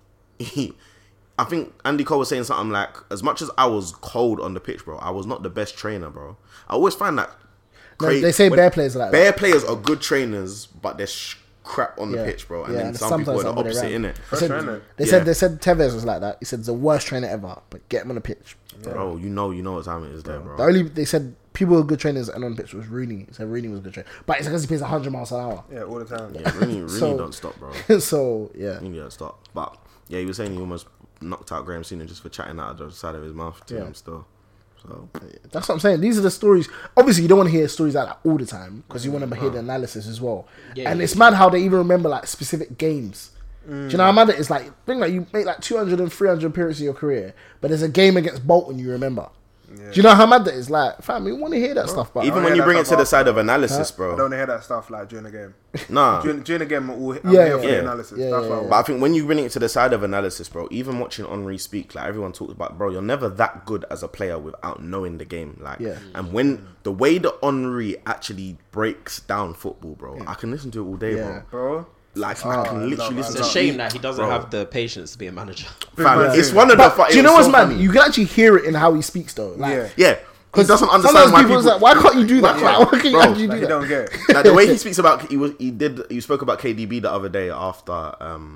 he, I think Andy Cole was saying something like, "As much as I was cold on the pitch, bro, I was not the best trainer, bro. I always find that No, cra- they say when- bare players are like bare players are good trainers, but they're sh- crap on the Yeah. pitch, bro. And Yeah, then and some people are sometimes the other way opposite, around. innit? They said, trainer. they Yeah. said they said Tevez was like that. He said it's the worst trainer ever, but get him on the pitch. Bro, you know, you know what time it is there, The bro. only they said people were good trainers and on the pitch was Rooney. He said Rooney was a good trainer, but it's because he plays hundred miles an hour. Yeah, all the time. Yeah, really, really So- don't stop, bro. so yeah, Really don't stop. But yeah, he was saying he almost knocked out Graham Souness just for chatting out of the side of his mouth to Yeah. him still. So that's what I'm saying. These are the stories. Obviously, you don't want to hear stories like that all the time because you want to hear the analysis as well. Yeah, and yeah, it's yeah. mad how they even remember like specific games. Do you know how mad it is? Like, think like you make like two hundred and three hundred appearances in your career, but there's a game against Bolton you remember. Yeah. Do you know how mad that is? Like, fam, we want to hear that stuff, but even don't when hear you that bring it stuff to the side after. of analysis, I bro. don't hear that stuff like during the game. Nah. During, during the game, I'm, all, I'm Yeah, here for yeah. the analysis. Yeah, That's yeah, what I yeah. But I think when you bring it to the side of analysis, bro, even watching Henri speak, like everyone talks about, bro, you're never that good as a player without knowing the game. Like, Yeah. and when the way that Henri actually breaks down football, bro, I can listen to it all day, Yeah. bro. bro. Like, Oh, I can literally no, listen It's to a it. shame that he doesn't Bro. have the patience to be a manager. Fam, Yeah. it's one of the. But fu- do you it know was what's so mad? funny. You can actually hear it in how he speaks, though. Like, Yeah. Yeah, he doesn't sometimes understand why people people. is like, why can't you do that? Why- Like, why can't you Bro, actually Like, do you that? don't get it. Like the way he speaks about he was he did he spoke about K D B the other day after um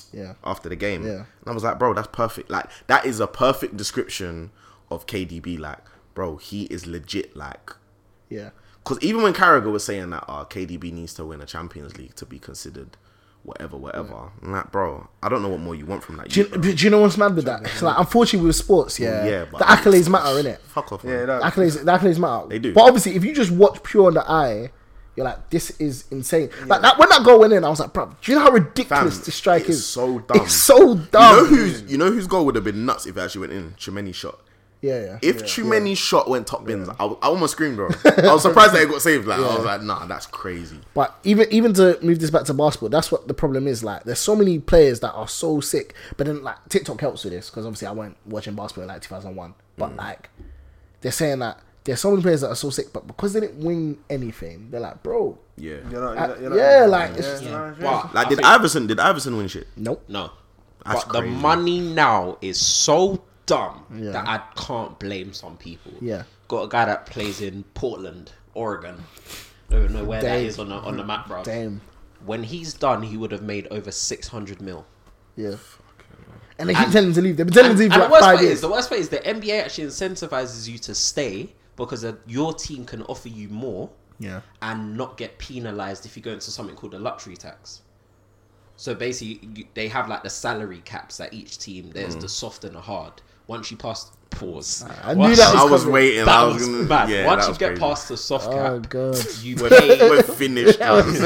Yeah. after the game. Yeah. And I was like, bro, that's perfect. Like, that is a perfect description of K D B. Like, bro, he is legit. Like, Yeah. because even when Carragher was saying that, uh, K D B needs to win a Champions League to be considered whatever, whatever. Yeah. I'm like, bro, I don't know what more you want from that. Do you, do you know what's mad with that? It's like, unfortunately, with sports, yeah, Yeah, but the accolades matter, innit? Fuck off, man. Yeah, The that, accolades, the accolades matter. They do. But obviously, if you just watch pure on the eye, you're like, this is insane. Like that when that goal went in, I was like, bro, do you know how ridiculous Fam, this strike it's is? so dumb. It's so You dumb. know who's you know whose goal would have been nuts if it actually went in? Chimeni's shot. Yeah, yeah. If Chimeni's shot went top bins, I, I almost screamed, bro. I was surprised that it got saved. Like, I was like, nah, that's crazy. But even even to move this back to basketball, that's what the problem is. Like, there's so many players that are so sick, but then like TikTok helps with this because obviously I weren't watching basketball in like two thousand one. But Mm. like, they're saying that there's so many players that are so sick, but because they didn't win anything, they're like, bro, Yeah. you're not, I- you're not, you're not, yeah, like, it's yeah, just- no, But Like, I did think- Iverson? Did Iverson win shit? nope. No. That's but the crazy. money now is so dumb Yeah. that I can't blame some people. Yeah. Got a guy that plays in Portland, Oregon. Don't even know where that Damn. is on the on the map, bro. Damn. When he's done, he would have made over six hundred mil. Yeah. And they keep And- telling him to leave. They've been telling him And, to leave and for the like worst five part years. is, the worst part is the N B A actually incentivizes you to stay because uh, your team can offer you more Yeah. and not get penalized if you go into something called a luxury tax. So basically, you, they have like the salary caps at each team. There's the soft and the hard. Once you pass, pause. I knew Once that you- I was coming. waiting. that I was, was gonna, mad. Yeah, Once that you was get crazy. past the soft Oh cap, god. you We're, pay. we're finished.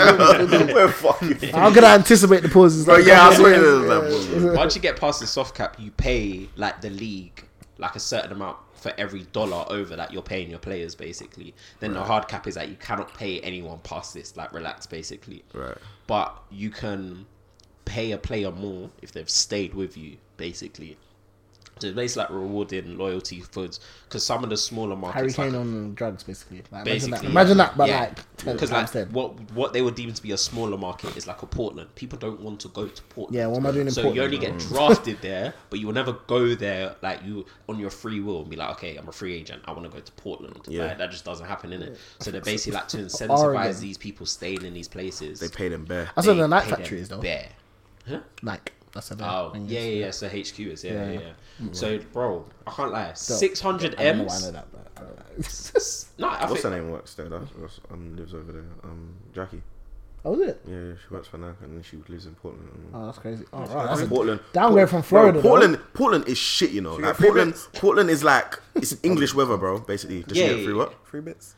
We're fucking finished. How can I anticipate the pauses? Bro, Like, yeah, I swear. it was like, bro. Once you get past the soft cap, you pay like the league like a certain amount for every dollar over that you're paying your players, basically. Then the hard cap is that you cannot pay anyone past this, like relax, basically. Right. But you can pay a player more if they've stayed with you, basically. So it's basically like rewarding loyalty foods because some of the smaller markets, Harry Kane like, on drugs, basically. Like, basically, imagine that, imagine that but yeah. like ten Because times like ten. what what they would deem to be a smaller market is like a Portland. People don't want to go to Portland. Yeah, what am I doing in so Portland, you only bro? get drafted there, but you will never go there like you on your free will and be like, okay, I'm a free agent. I want to go to Portland. Yeah. Like, that just doesn't happen in it. So they're basically like to incentivize Oregon. these people staying in these places. They paid him bare. That's what they the Nike pay factory them is, though. bare. Huh? Nike. That's a Oh yeah, yeah, yeah. So H Q is yeah, yeah, Yeah. yeah. So bro, I can't lie. So, Six hundred I don't know why I know M's. that, but I don't know. No, I What's think her name works there? That's, that's, um, lives over there. Um, Jackie. Oh, is it? Yeah, yeah, she works for Nike and then she lives in Portland. Oh, that's crazy. Oh, right. That's a Portland. downgrade from Bro, Florida. Portland, Portland is shit, you know. She Like got free Portland, bits? Portland is like it's English weather, bro. Basically, does Yeah, she get yeah, free yeah. what? Free bits.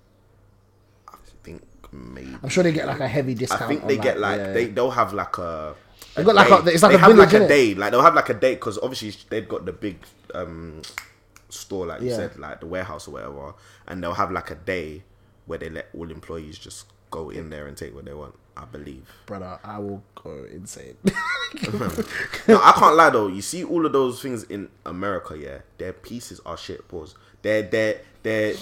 I think maybe. I'm sure they get like a heavy discount. I think on, they get like yeah. they they'll have like a. They got like day. a- it's like they a have village, like a innit? day. Like they'll have like a day because obviously they've got the big um store like you Yeah. said, like the warehouse or whatever, and they'll have like a day where they let all employees just go in there and take what they want. I believe. Brother, I will go insane. No, I can't lie though. You see all of those things in America, yeah. Their pieces are shit. Pause. They're they're they're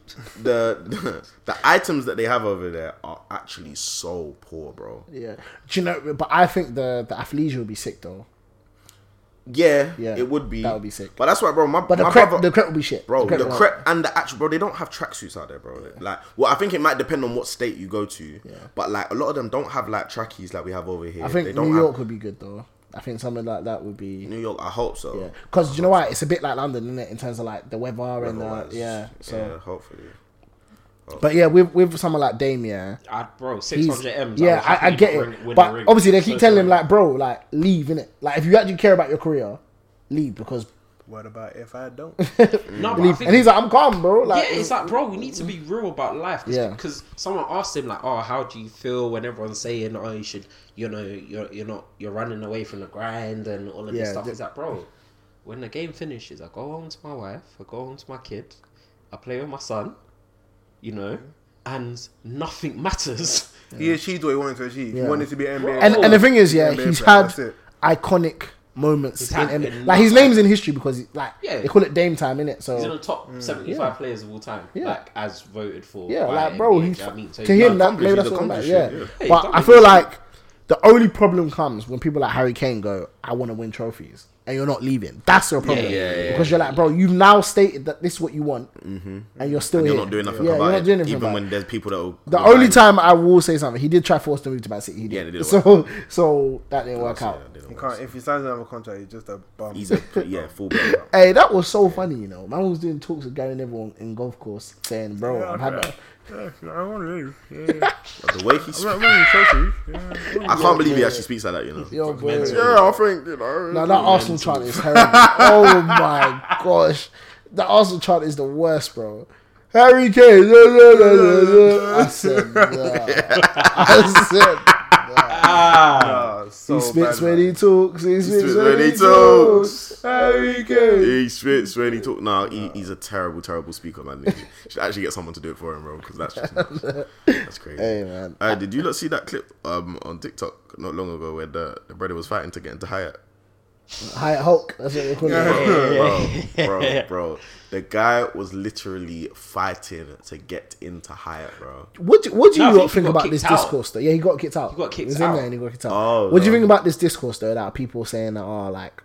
the the items that they have over there are actually so poor, bro. Yeah. Do you know? But I think the the athleisure would be sick though. Yeah, Yeah, it would be. that would be sick. But that's why, bro. My, But the my crep, brother, the crep would be shit. bro, the will- crep and the actual, bro. They don't have tracksuits out there, bro. Like, well, I think it might depend on what state you go to. Yeah. But like, a lot of them don't have like trackies like we have over here. I they think don't New York have, would be good though. I think something like that would be. New York. I hope so. Yeah. Because you know why? It's a bit like London, isn't it? In terms of like the weather and uh, Otherwise, yeah. So. yeah, hopefully. But yeah, with with someone like Dame, yeah. I, bro, six He's, hundred M's. yeah, I, I get it. But obviously they keep telling him like, bro, like leave, innit? Like if you actually care about your career, leave because What about if I don't? no, but I leave. think, And he's like, I'm calm, bro. Like yeah, it's like, bro, we need to be real about life. Cause, Yeah. Because someone asked him like, oh, how do you feel when everyone's saying, oh, you should, you know, you're you're not, you're running away from the grind and all of this Yeah, stuff. the- He's like, bro, when the game finishes, I go home to my wife, I go home to my kid, I play with my son, you know, and nothing matters. He achieved what he wanted to achieve. Yeah. He wanted to be an N B A. and and the thing is, yeah, N B A he's player, had that's it. iconic moments He's in had N B A. enough. Like his name's in history because he, like Yeah. they call it Dame time, innit? So He's in the top seventy-five Yeah. players of all time, Yeah. like as voted for. yeah, by like bro, N B A, he's do you know what I mean? So to he's him that accomplished, maybe he's that's what I'm like, accomplished yeah. it, yeah. Hey, But he's I done feel it. like the only problem comes when people like Harry Kane go, I want to win trophies, and you're not leaving. That's your problem. Yeah, yeah, yeah, because you're like, bro, you've now stated that this is what you want, Mm-hmm. and you're still And you're here. not doing nothing yeah, about you're it. not doing anything Even about when it. there's people that will. The will only buy- time I will say something, he did try force the move to Man City. He did. Yeah, they did So, so that didn't work Yeah, out. they don't You work. can't, if he signs another contract, he's just a bum. He's a yeah full blown. Hey, that was so funny, you know. Man was doing talks with Gary Neville in golf course, saying, "Bro, Yeah, I've had okay. a, Yeah, I want to leave. Yeah. The way he, I'm not really Chelsea. Yeah. I can't believe he actually speaks like that. You know. yo, boy." Yeah, I think you know. No, that Arsenal chant is terrible. Oh my gosh, that Arsenal chant is the worst, bro. Harry Kane. I said, nah. I said, nah. Ah, Nah, so He spits bad, when man. he talks. He spits spits when, when he he talks. talks. Harry Kane. He spits when he talk. Nah, he, he's a terrible, terrible speaker, man. You should actually get someone to do it for him, bro, because that's just that's crazy. Hey man, Uh, did you not see that clip um on TikTok not long ago where the, the brother was fighting to get into Hyatt? Hyatt Hulk. That's what they call it. Bro, bro, bro. The guy was literally fighting to get into Hyatt, bro. What do, what do No, I you think lot he think got about kicked this out. discourse though? Yeah, he got kicked out. He got kicked he was out. in there and he got kicked out. Oh, what do you no. think about this discourse though? That people saying that oh like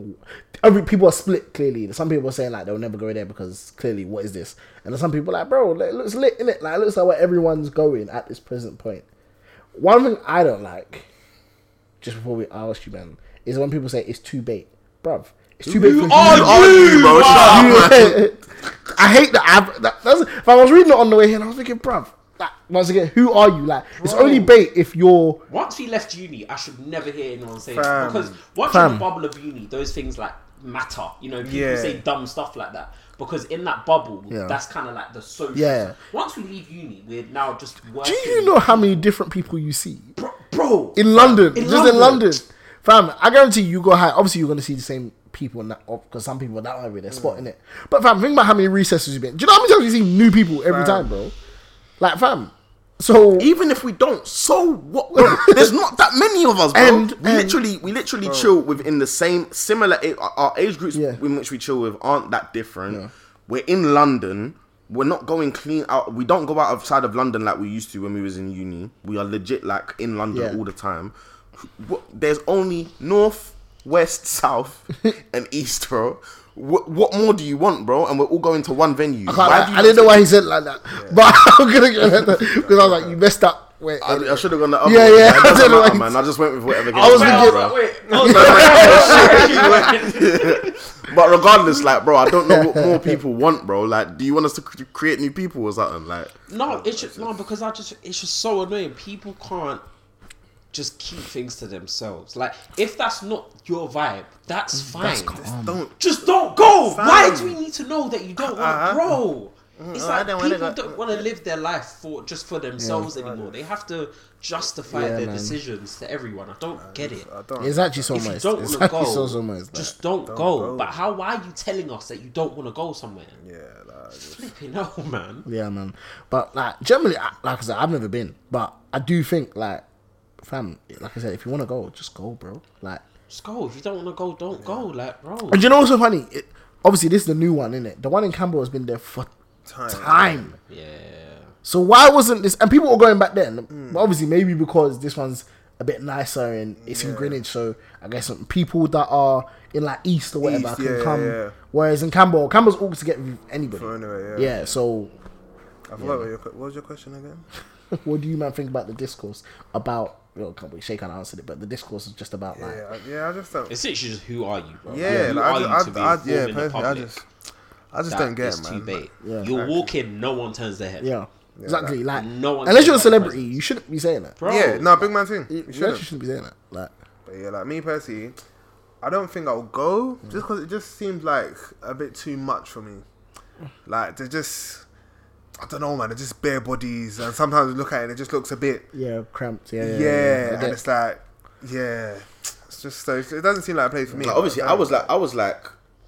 every people are split clearly. Some people are saying like they'll never go there because clearly what is this? And then some people are like bro, it looks lit in it. Like it looks like where everyone's going at this present point. One thing I don't like, just before we ask you man, is when people say it's too bait, bruv. It's too bait for are you. you, bro? Shut up, man. I hate that. I've, that that's, if I was reading it on the way here, and I was thinking, bruv, like, once again, who are you? Like, it's Bro. only bait if you're. once we left uni, I should never hear anyone say Fam. that because once Fam. you're in the bubble of uni, those things like matter. You know, people Yeah. say dumb stuff like that because in that bubble, Yeah. that's kind of like the social. Yeah. stuff. Once we leave uni, we're now just working. Do you know how many different people you see bro? bro in London? In just London. in London, fam. I guarantee you go high. Obviously, you're gonna see the same people in that because some people are that area they're spotting it. But fam, think about how many recesses you've been. Do you know how many times you see new people every Fam. time, bro? Like, fam. So Even if we don't, so what? Bro? There's not that many of us, bro. And- we and- literally, we literally chill within the same similar. a- Our age groups Yeah. in which we chill with aren't that different. Yeah. We're in London. We're not going clean out. We don't go outside of London like we used to when we was in uni. We are legit like in London Yeah. all the time. What, there's only north, west, south, and east, bro. What, what more do you want, bro? And we're all going to one venue. I, can't, Why I, do you I didn't know why he said it like that, but I'm gonna get that because I was like, you messed up. Wait, I, I should have gone the other Yeah, way. yeah, It I doesn't don't know matter, why- man. I just went with whatever. I was came thinking- out, bro. Wait, I was like, But regardless, like, bro, I don't know what more people want, bro. Like, do you want us to cre- create new people or something? Like, no, it's just no because I just it's just so annoying. People can't just keep things to themselves. Like if that's not your vibe, that's fine. don't. Just don't go. Fam. Why do we need to know that you don't want, Uh-huh. bro? It's I like don't wanna people go- don't want to live their life for just for themselves anymore. They have to justify Yeah, their man. decisions to everyone. I don't get it. I don't. It's actually so If you much. don't It's want to actually go, so so much. just don't, Don't go. go. But how? Why are you telling us that you don't want to go somewhere? Yeah, like, just, Flipping hell, man. Yeah, man. But like generally, I- like I said, I've never been, but I do think like, fam, like I said, if you want to go, just go, bro. Like, Just go. If you don't want to go, don't go. Like, bro. and you know what's so funny? It, obviously, this is the new one, isn't it? The one in Canberra has been there for time. time. Yeah. So why wasn't this? And people were going back then. But obviously, maybe because this one's a bit nicer and it's in Greenwich. So I guess some people that are in like East or whatever East, can yeah, come. yeah, yeah. Whereas in Canberra, Canberra's all to get with anybody. For anyway, yeah. yeah. So I forgot what, your, que- what was your question again? what do you man think about the discourse about? Well, can't we Shay kind of answered it, but the discourse is just about like. Yeah, I, yeah, I just don't. It's literally just who are you, bro? Yeah, who like, are I, you just, to be I, I, informed yeah, in the personally, I public? just, I just That don't get is it, too man. bait. Yeah. You'll walk in, no one turns their head. Yeah, exactly. Like, no one unless cares you're a about celebrity, presents. you shouldn't be saying that. Bro. Yeah, no, big man thing. You, You you shouldn't. actually shouldn't be saying that. Like, But yeah, like me personally, I don't think I'll go just because it just seems like a bit too much for me. Like they're just, I don't know, man. They're just bare bodies, and sometimes you look at it, and it just looks a bit, yeah, cramped. Yeah, yeah, yeah. yeah, and it's like, yeah, it's just so it doesn't seem like a place for me. Like, obviously, I was like, I was like,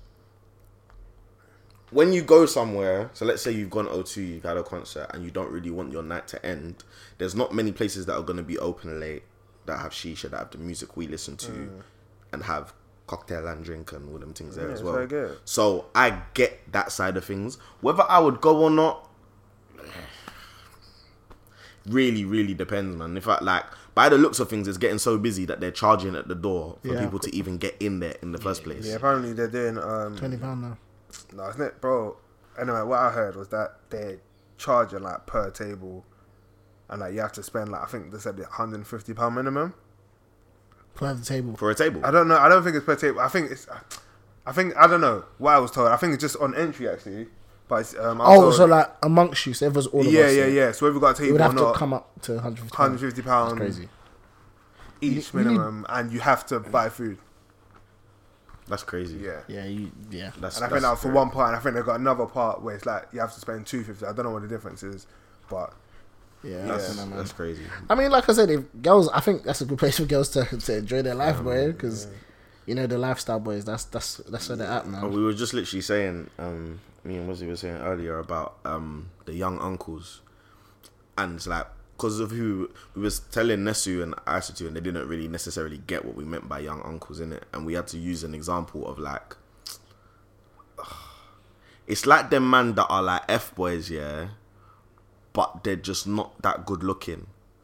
when you go somewhere, so let's say you've gone O two, you've had a concert, and you don't really want your night to end. There's not many places that are going to be open late that have shisha, that have the music we listen to, Mm. and have cocktail and drink and all them things there Yeah, as it's well. very good. So I get that side of things. Whether I would go or not, really, really depends, man. If I like, by the looks of things, it's getting so busy that they're charging at the door for Yeah. people to even get in there in the first place. Yeah, apparently they're doing um Twenty pound now. no, isn't it, bro? Anyway, what I heard was that they're charging like per table, and like you have to spend like I think they said one hundred fifty pound minimum. For the table. For a table. I don't know. I don't think it's per table. I think it's. I think I don't know what I was told. I think it's just on entry actually. But it's, um, I was Oh, told- so like amongst you, so if it was all of yeah, us. yeah, yeah. So if we got a It table would or have to not, come up to one hundred fifty. one hundred fifty That's pound crazy. each You- you minimum, and you have to buy food. That's crazy. Yeah. Yeah, you, yeah. That's, And I that's think that was for very- one part, and I think they got another part where it's like you have to spend two fifty. I don't know what the difference is, but Yeah, Yeah. I don't know, man. That's crazy. I mean, like I said, if girls, I think that's a good place for girls to, to enjoy their life, boy. Because you know the lifestyle boys. That's that's that's where they're at, man. And we were just literally saying, um, me and Wazzy were saying earlier about um the young uncles, and it's like because of who we was telling Nesu and Aisatu, and they didn't really necessarily get what we meant by young uncles in it, and we had to use an example of like, it's like them man that are like F boys, yeah, but they're just not that good looking.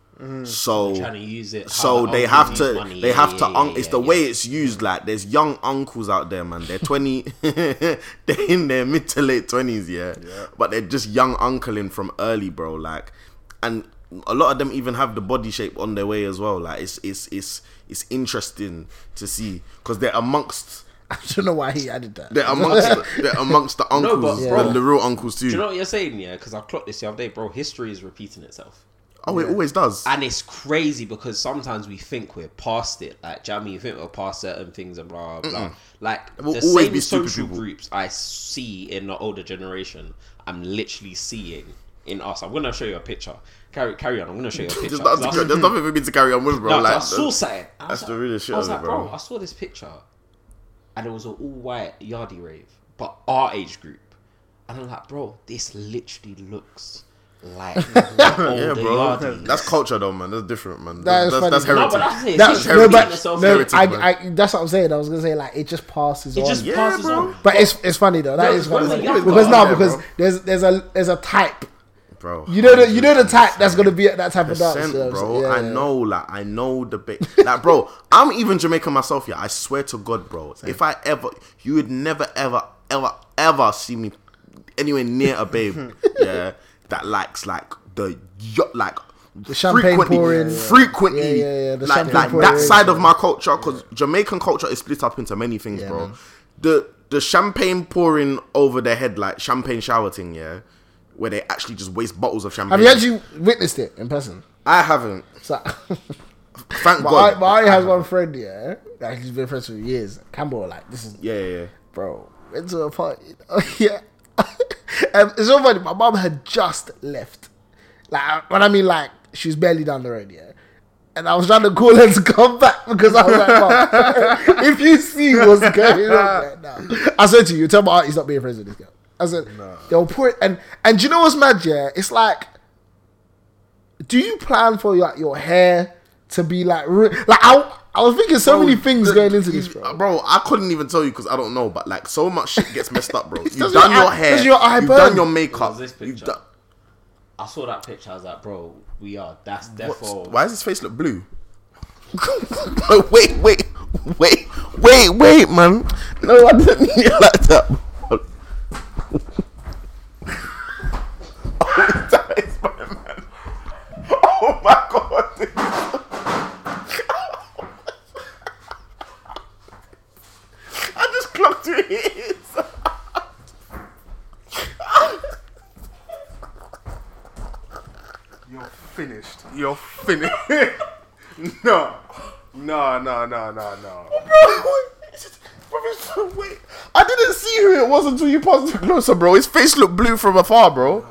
So Trying to use it. how so the they uncles have use to money. they Yeah, have yeah, to yeah, un- yeah, it's the yeah. way it's used. Like there's young uncles out there, man. They're twenty they're in their mid to late twenties, yeah? Yeah. But they're just young uncling from early, bro. Like, and a lot of them even have the body shape on their way as well. Like it's it's it's it's interesting to see because they're amongst I don't know why he added that. they're amongst the, they're amongst the No, uncles, but bro- the, the real uncles too. Do you know what you're saying? Yeah, because I clocked this the other day, bro. History is repeating itself. Oh, it always does. And it's crazy because sometimes we think we're past it. Like, do you know what I mean? You think we're past certain things and blah, blah. Like, There will the always same be stupid social people. groups I see in the older generation, I'm literally seeing in us. I'm going to show you a picture. Carry carry on. I'm going to show you a picture. There's, nothing, 'Cause I- there's nothing for me to carry on with, bro. No, like, I saw something. I was that's the like- realest shit I was of it, like, bro. bro, I saw this picture, and it was an all-white yardie rave, but our age group. And I'm like, bro, this literally looks like the older Yeah, bro. yardies. That's culture, though, man. That's different, man. That is that's, funny. that's No, No, heritage. but that's it. That's It's no, repeating but itself. no, heritage, I, man. I, that's what I'm saying. I was gonna say like it just passes It on. just Yeah, passes bro. on. But it's it's funny though. That Yeah, is funny when we're young, because bro. now Yeah, because bro. there's there's a there's a type. Bro, You know the you know the type that's gonna be at that type of dance. percent, you know what I'm bro. saying? Yeah, I yeah. know, like, I know the bit. Like, bro, I'm even Jamaican myself, yeah. I swear to God, bro. If I ever, you would never, ever, ever, ever see me anywhere near a babe, yeah, that likes like the yo- like The champagne frequently, pouring. frequently, Yeah, yeah, yeah, the like, champagne like pouring. that side of my culture, because Jamaican culture is split up into many things, Yeah, bro. man. The the champagne pouring over their head, like champagne shower thing, yeah, where they actually just waste bottles of champagne. Have you actually witnessed it in person? I haven't. So, Thank but God. I, but I has one friend, yeah, like he's been friends for years. Campbell, like this is Yeah, yeah, yeah. bro. Went to a party. Oh, yeah. um, it's so funny. My mom had just left. Like when I mean like she was barely down the road, yeah. And I was trying to call her to come back because I was like, Mom, if you see what's going on right now. I said to you, tell my aunt he's not being friends with this girl. I said, they'll pour it and and do you know what's mad, yeah? It's like, do you plan for like your hair to be like re- like I I was thinking so Bro, many things the- going into this, you- bro. Bro, I couldn't even tell you because I don't know, but like so much shit gets messed up, bro. You've does done your your eye- hair, does your eye you've burn? done your makeup. Was this You've picture? done. I saw that picture. I was like, bro, we are. That's What's- therefore. Why does his face look blue? wait, wait, wait, wait, wait, man. No, I didn't mean it like that. oh, that is my man. Oh my god. I just clocked your ears. You're finished. You're finished. no. No, no, no, no, no. Wait, I didn't see who it was until you passed it closer, bro. His face looked blue from afar, bro.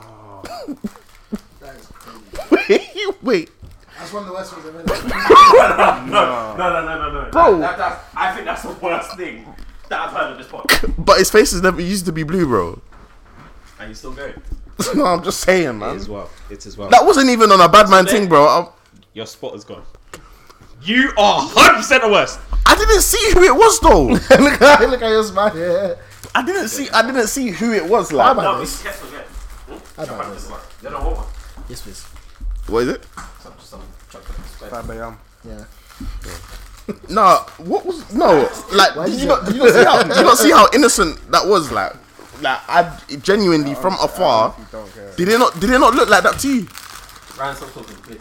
wait, wait. That's one of the worst ones I've ever No, no, no, no, no. Bro. That, that, that's, I think that's the worst thing that I've heard of this podcast. But his face has never used to be blue, bro. And you're still going. No, I'm just saying, It man. as well. It's as well. That wasn't even on a bad man thing, bro. I, Your spot is gone. You are one hundred percent the worst. I didn't see who it was though. look at look at your smile. Yeah. I didn't see. I didn't see who it was. How Like, about No, this? it's guess again. How about this? You don't know what one? Yes, please. what is it? Some, some Fabian. Yeah. No, what was no? Like, Why did is you it- not? Did you not see how? Did you not see how innocent that was? Like, like I genuinely from afar. You don't care. Did it not? Did it not look like that to you? Ryan, stop talking, please.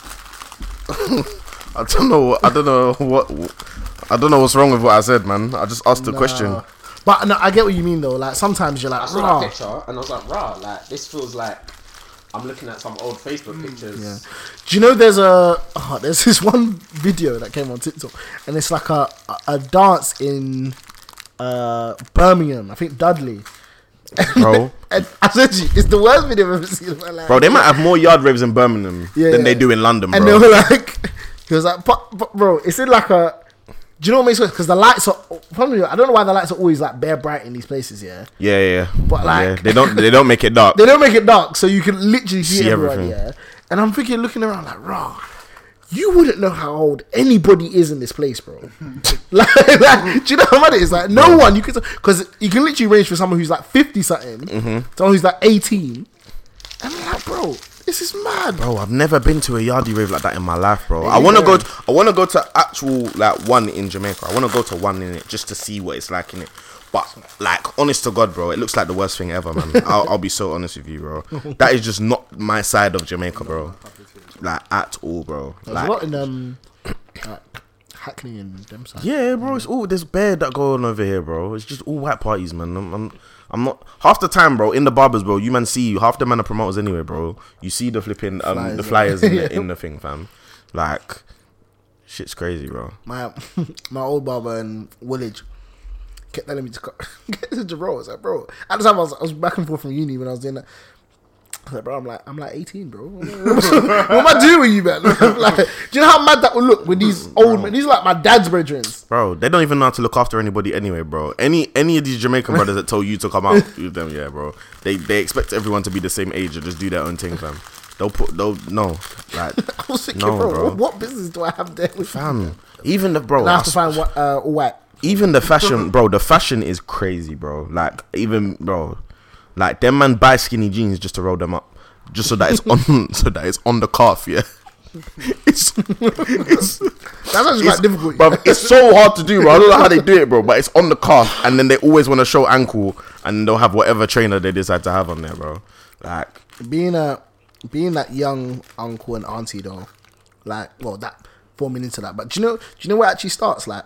I don't know. I don't know what. I don't know what's wrong with what I said, man. I just asked the question. Nah. But no, I get what you mean though. Like sometimes you're I like, saw rah. that picture and I was like, rah, like this feels like I'm looking at some old Facebook pictures. Yeah. Do you know there's a oh, there's this one video that came on TikTok and it's like a a, a dance in uh, Birmingham. I think Dudley. Bro. And I said to you, it's the worst video I've ever seen in my life. Bro, they might have more yard raves in Birmingham Yeah, than yeah. they do in London, And bro. they were like, he was like, but, but bro, it's in like a. Do you know what makes sense? Because the lights are. Probably, I don't know why the lights are always like bare bright in these places. Yeah, Yeah, yeah. But, like- yeah. they don't they don't make it dark. they don't make it dark, so you can literally see, See everyone. everything. Yeah, and I'm thinking, looking around like, raw. You wouldn't know how old anybody is in this place, bro. like, like, do you know how mad it is? Like, no one you can, because you can literally range for someone who's like fifty something, Mm-hmm. someone who's like eighteen, and I'm like, bro, this is mad. Bro, I've never been to a yardie rave like that in my life, bro. I want to go. To, I want to go to actual like one in Jamaica. I want to go to one in it just to see what it's like in it. But like, honest to God, bro, it looks like the worst thing ever, man. I'll, I'll be so honest with you, bro. That is just not my side of Jamaica, bro. Like at all, bro. There's Like, a lot in um, like, Hackney and them side. yeah, bro. It's all there's bare that go on over here, bro. It's just all white parties, man. I'm, I'm, I'm not half the time, bro. In the barbers, bro. You man see you half the man are promoters anyway, bro. You see the flipping um Flyers, the yeah. flyers in the, in the thing, fam. Like, shit's crazy, bro. My my old barber in Woolwich kept telling me to co- get to the bro. I was like, bro. At the time, I was, I was back and forth from uni when I was doing that. I was like, bro, I'm like, I'm like eighteen, bro. What am I doing with you, man? Like, do you know how mad that would look with these old men? These are like my dad's brethren. Bro, they don't even know how to look after anybody anyway, bro. Any any of these Jamaican brothers that told you to come out with them, yeah, bro. They they expect everyone to be the same age and just do their own thing, fam. They'll put they'll no, like I was thinking, No, bro, bro. What, what business do I have there with you? fam. Even the bro, And I have I to find what, uh, all white. even the fashion, bro, the fashion is crazy, bro. Like, even, bro, like, them man buy skinny jeans just to roll them up. Just so that it's on, so that it's on the calf, yeah. It's, it's, That's actually it's, quite difficult. bro, it's so hard to do, bro. I don't know how they do it, bro, but it's on the calf, and then they always want to show ankle, and they'll have whatever trainer they decide to have on there, bro. Like, being a being that young uncle and auntie though, like, well, that forming into that. But do you know? Do you know where it actually starts? Like,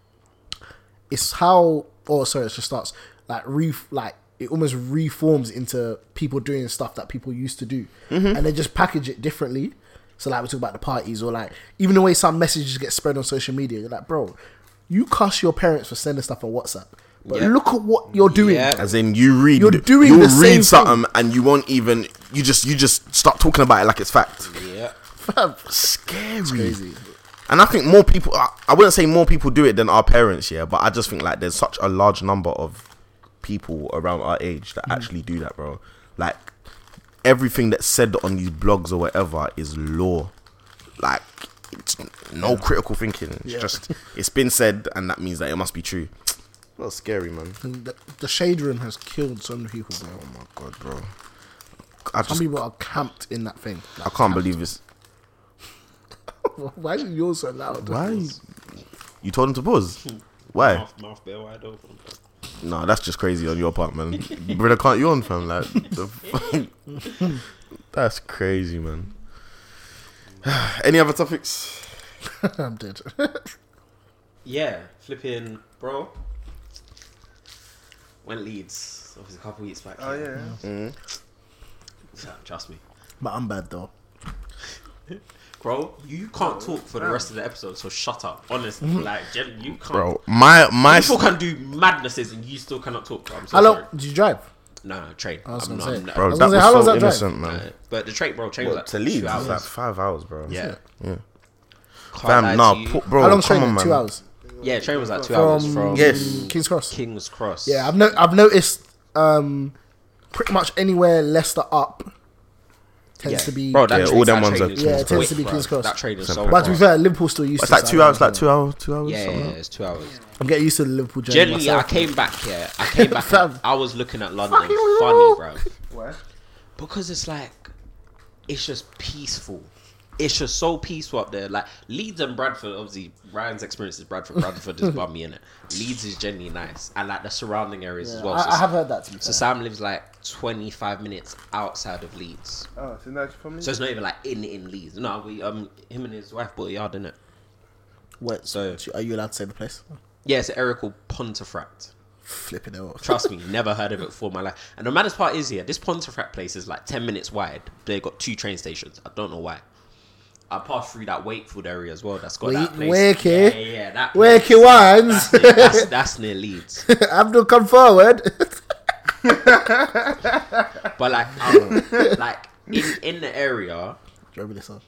it's how. Oh, sorry, it just starts like re like it almost reforms into people doing stuff that people used to do, and they just package it differently. So like we talk about the parties, or like even the way some messages get spread on social media. You're like, bro, you cuss your parents for sending stuff on WhatsApp, but Yeah. look at what you're doing. Yeah. as in, you read, You're doing you'll the same read thing. something, and you won't even, you just, you just start talking about it like it's fact. Yeah. Fam, Scary. crazy. And I think more people, I, I wouldn't say more people do it than our parents, yeah, but I just think like there's such a large number of people around our age that actually do that, bro. Like, everything that's said on these blogs or whatever is law. Like, it's no critical thinking. It's Yeah. just, it's been said, and that means that it must be true. That's scary, man. And the, the shade room has killed so many people, bro. Oh my god, bro. I Some just, people are camped in that thing. I can't believe this. Why is yours so loud? Why? You, you told him to pause? Why? Mouth, mouth bare wide open. No, that's just crazy on your part, man. Brother, can't you on, fam? Like, the fuck? That's crazy, man. Any other topics? I'm dead. Yeah, flipping, bro. Went Leeds. Obviously, a couple weeks back. Oh yeah. Mm. Trust me. But I'm bad though. Bro, you can't talk for the rest of the episode, so shut up. Honestly, like, Jen, you can't. Bro, my my People can do madnesses and you still cannot talk. Bro. I'm so How long sorry. did you drive? No, no, train. I was I'm gonna not, say. I'm not- bro, I was that gonna was say, how long so was that drive? innocent, man. uh, but the train, bro, train was What, like to Leeds, two it's hours. like five hours, bro. Yeah. yeah. Can't Fam, lie nah, to you. pu- bro, How long's come training? on, man. Two hours Yeah, train was like two from, hours from Yes. King's Cross. King's Cross. Yeah, I've no, I've noticed um, pretty much anywhere Leicester up tends Yeah. to be. Bro, that Yeah, train, all them that ones train are is Yeah, it tends quick, to be bro. King's Cross. That train is so But to be quick. fair, Liverpool still used It's to. like so two I hours, don't like know. two hours, two hours. Yeah, yeah, something yeah, like it's two hours. I'm getting used to the Liverpool journey Generally, I myself. came back, yeah. I came back, Fam. and I was looking at London Fucking funny, look. bro. Where? Because it's like, it's just peaceful. it's just so peaceful up there. Like Leeds and Bradford, obviously Ryan's experience is Bradford. Bradford is bummy in it. Leeds is genuinely nice, and like the surrounding areas Yeah, as well. I, So, I have heard that. To be so fair. Sam lives like twenty-five minutes outside of Leeds, Oh, so that's from me. so it's not even like in in Leeds. No, we um him and his wife bought a yard, didn't it? Wait, So- so are you allowed to say the place? Yeah, it's an area called Pontefract. Flipping it off. Trust me, never heard of it before in my life. And the maddest part is, yeah, this Pontefract place is like ten minutes wide. They got two train stations. I don't know why. I passed through that Wakefield area as well. That's got Wait, that place. Wakey? Yeah, yeah, yeah. That Wakey place. Wines. That's, near- that's, that's near Leeds. Abdul, come forward. But like, um, like in in the area, Remember this song?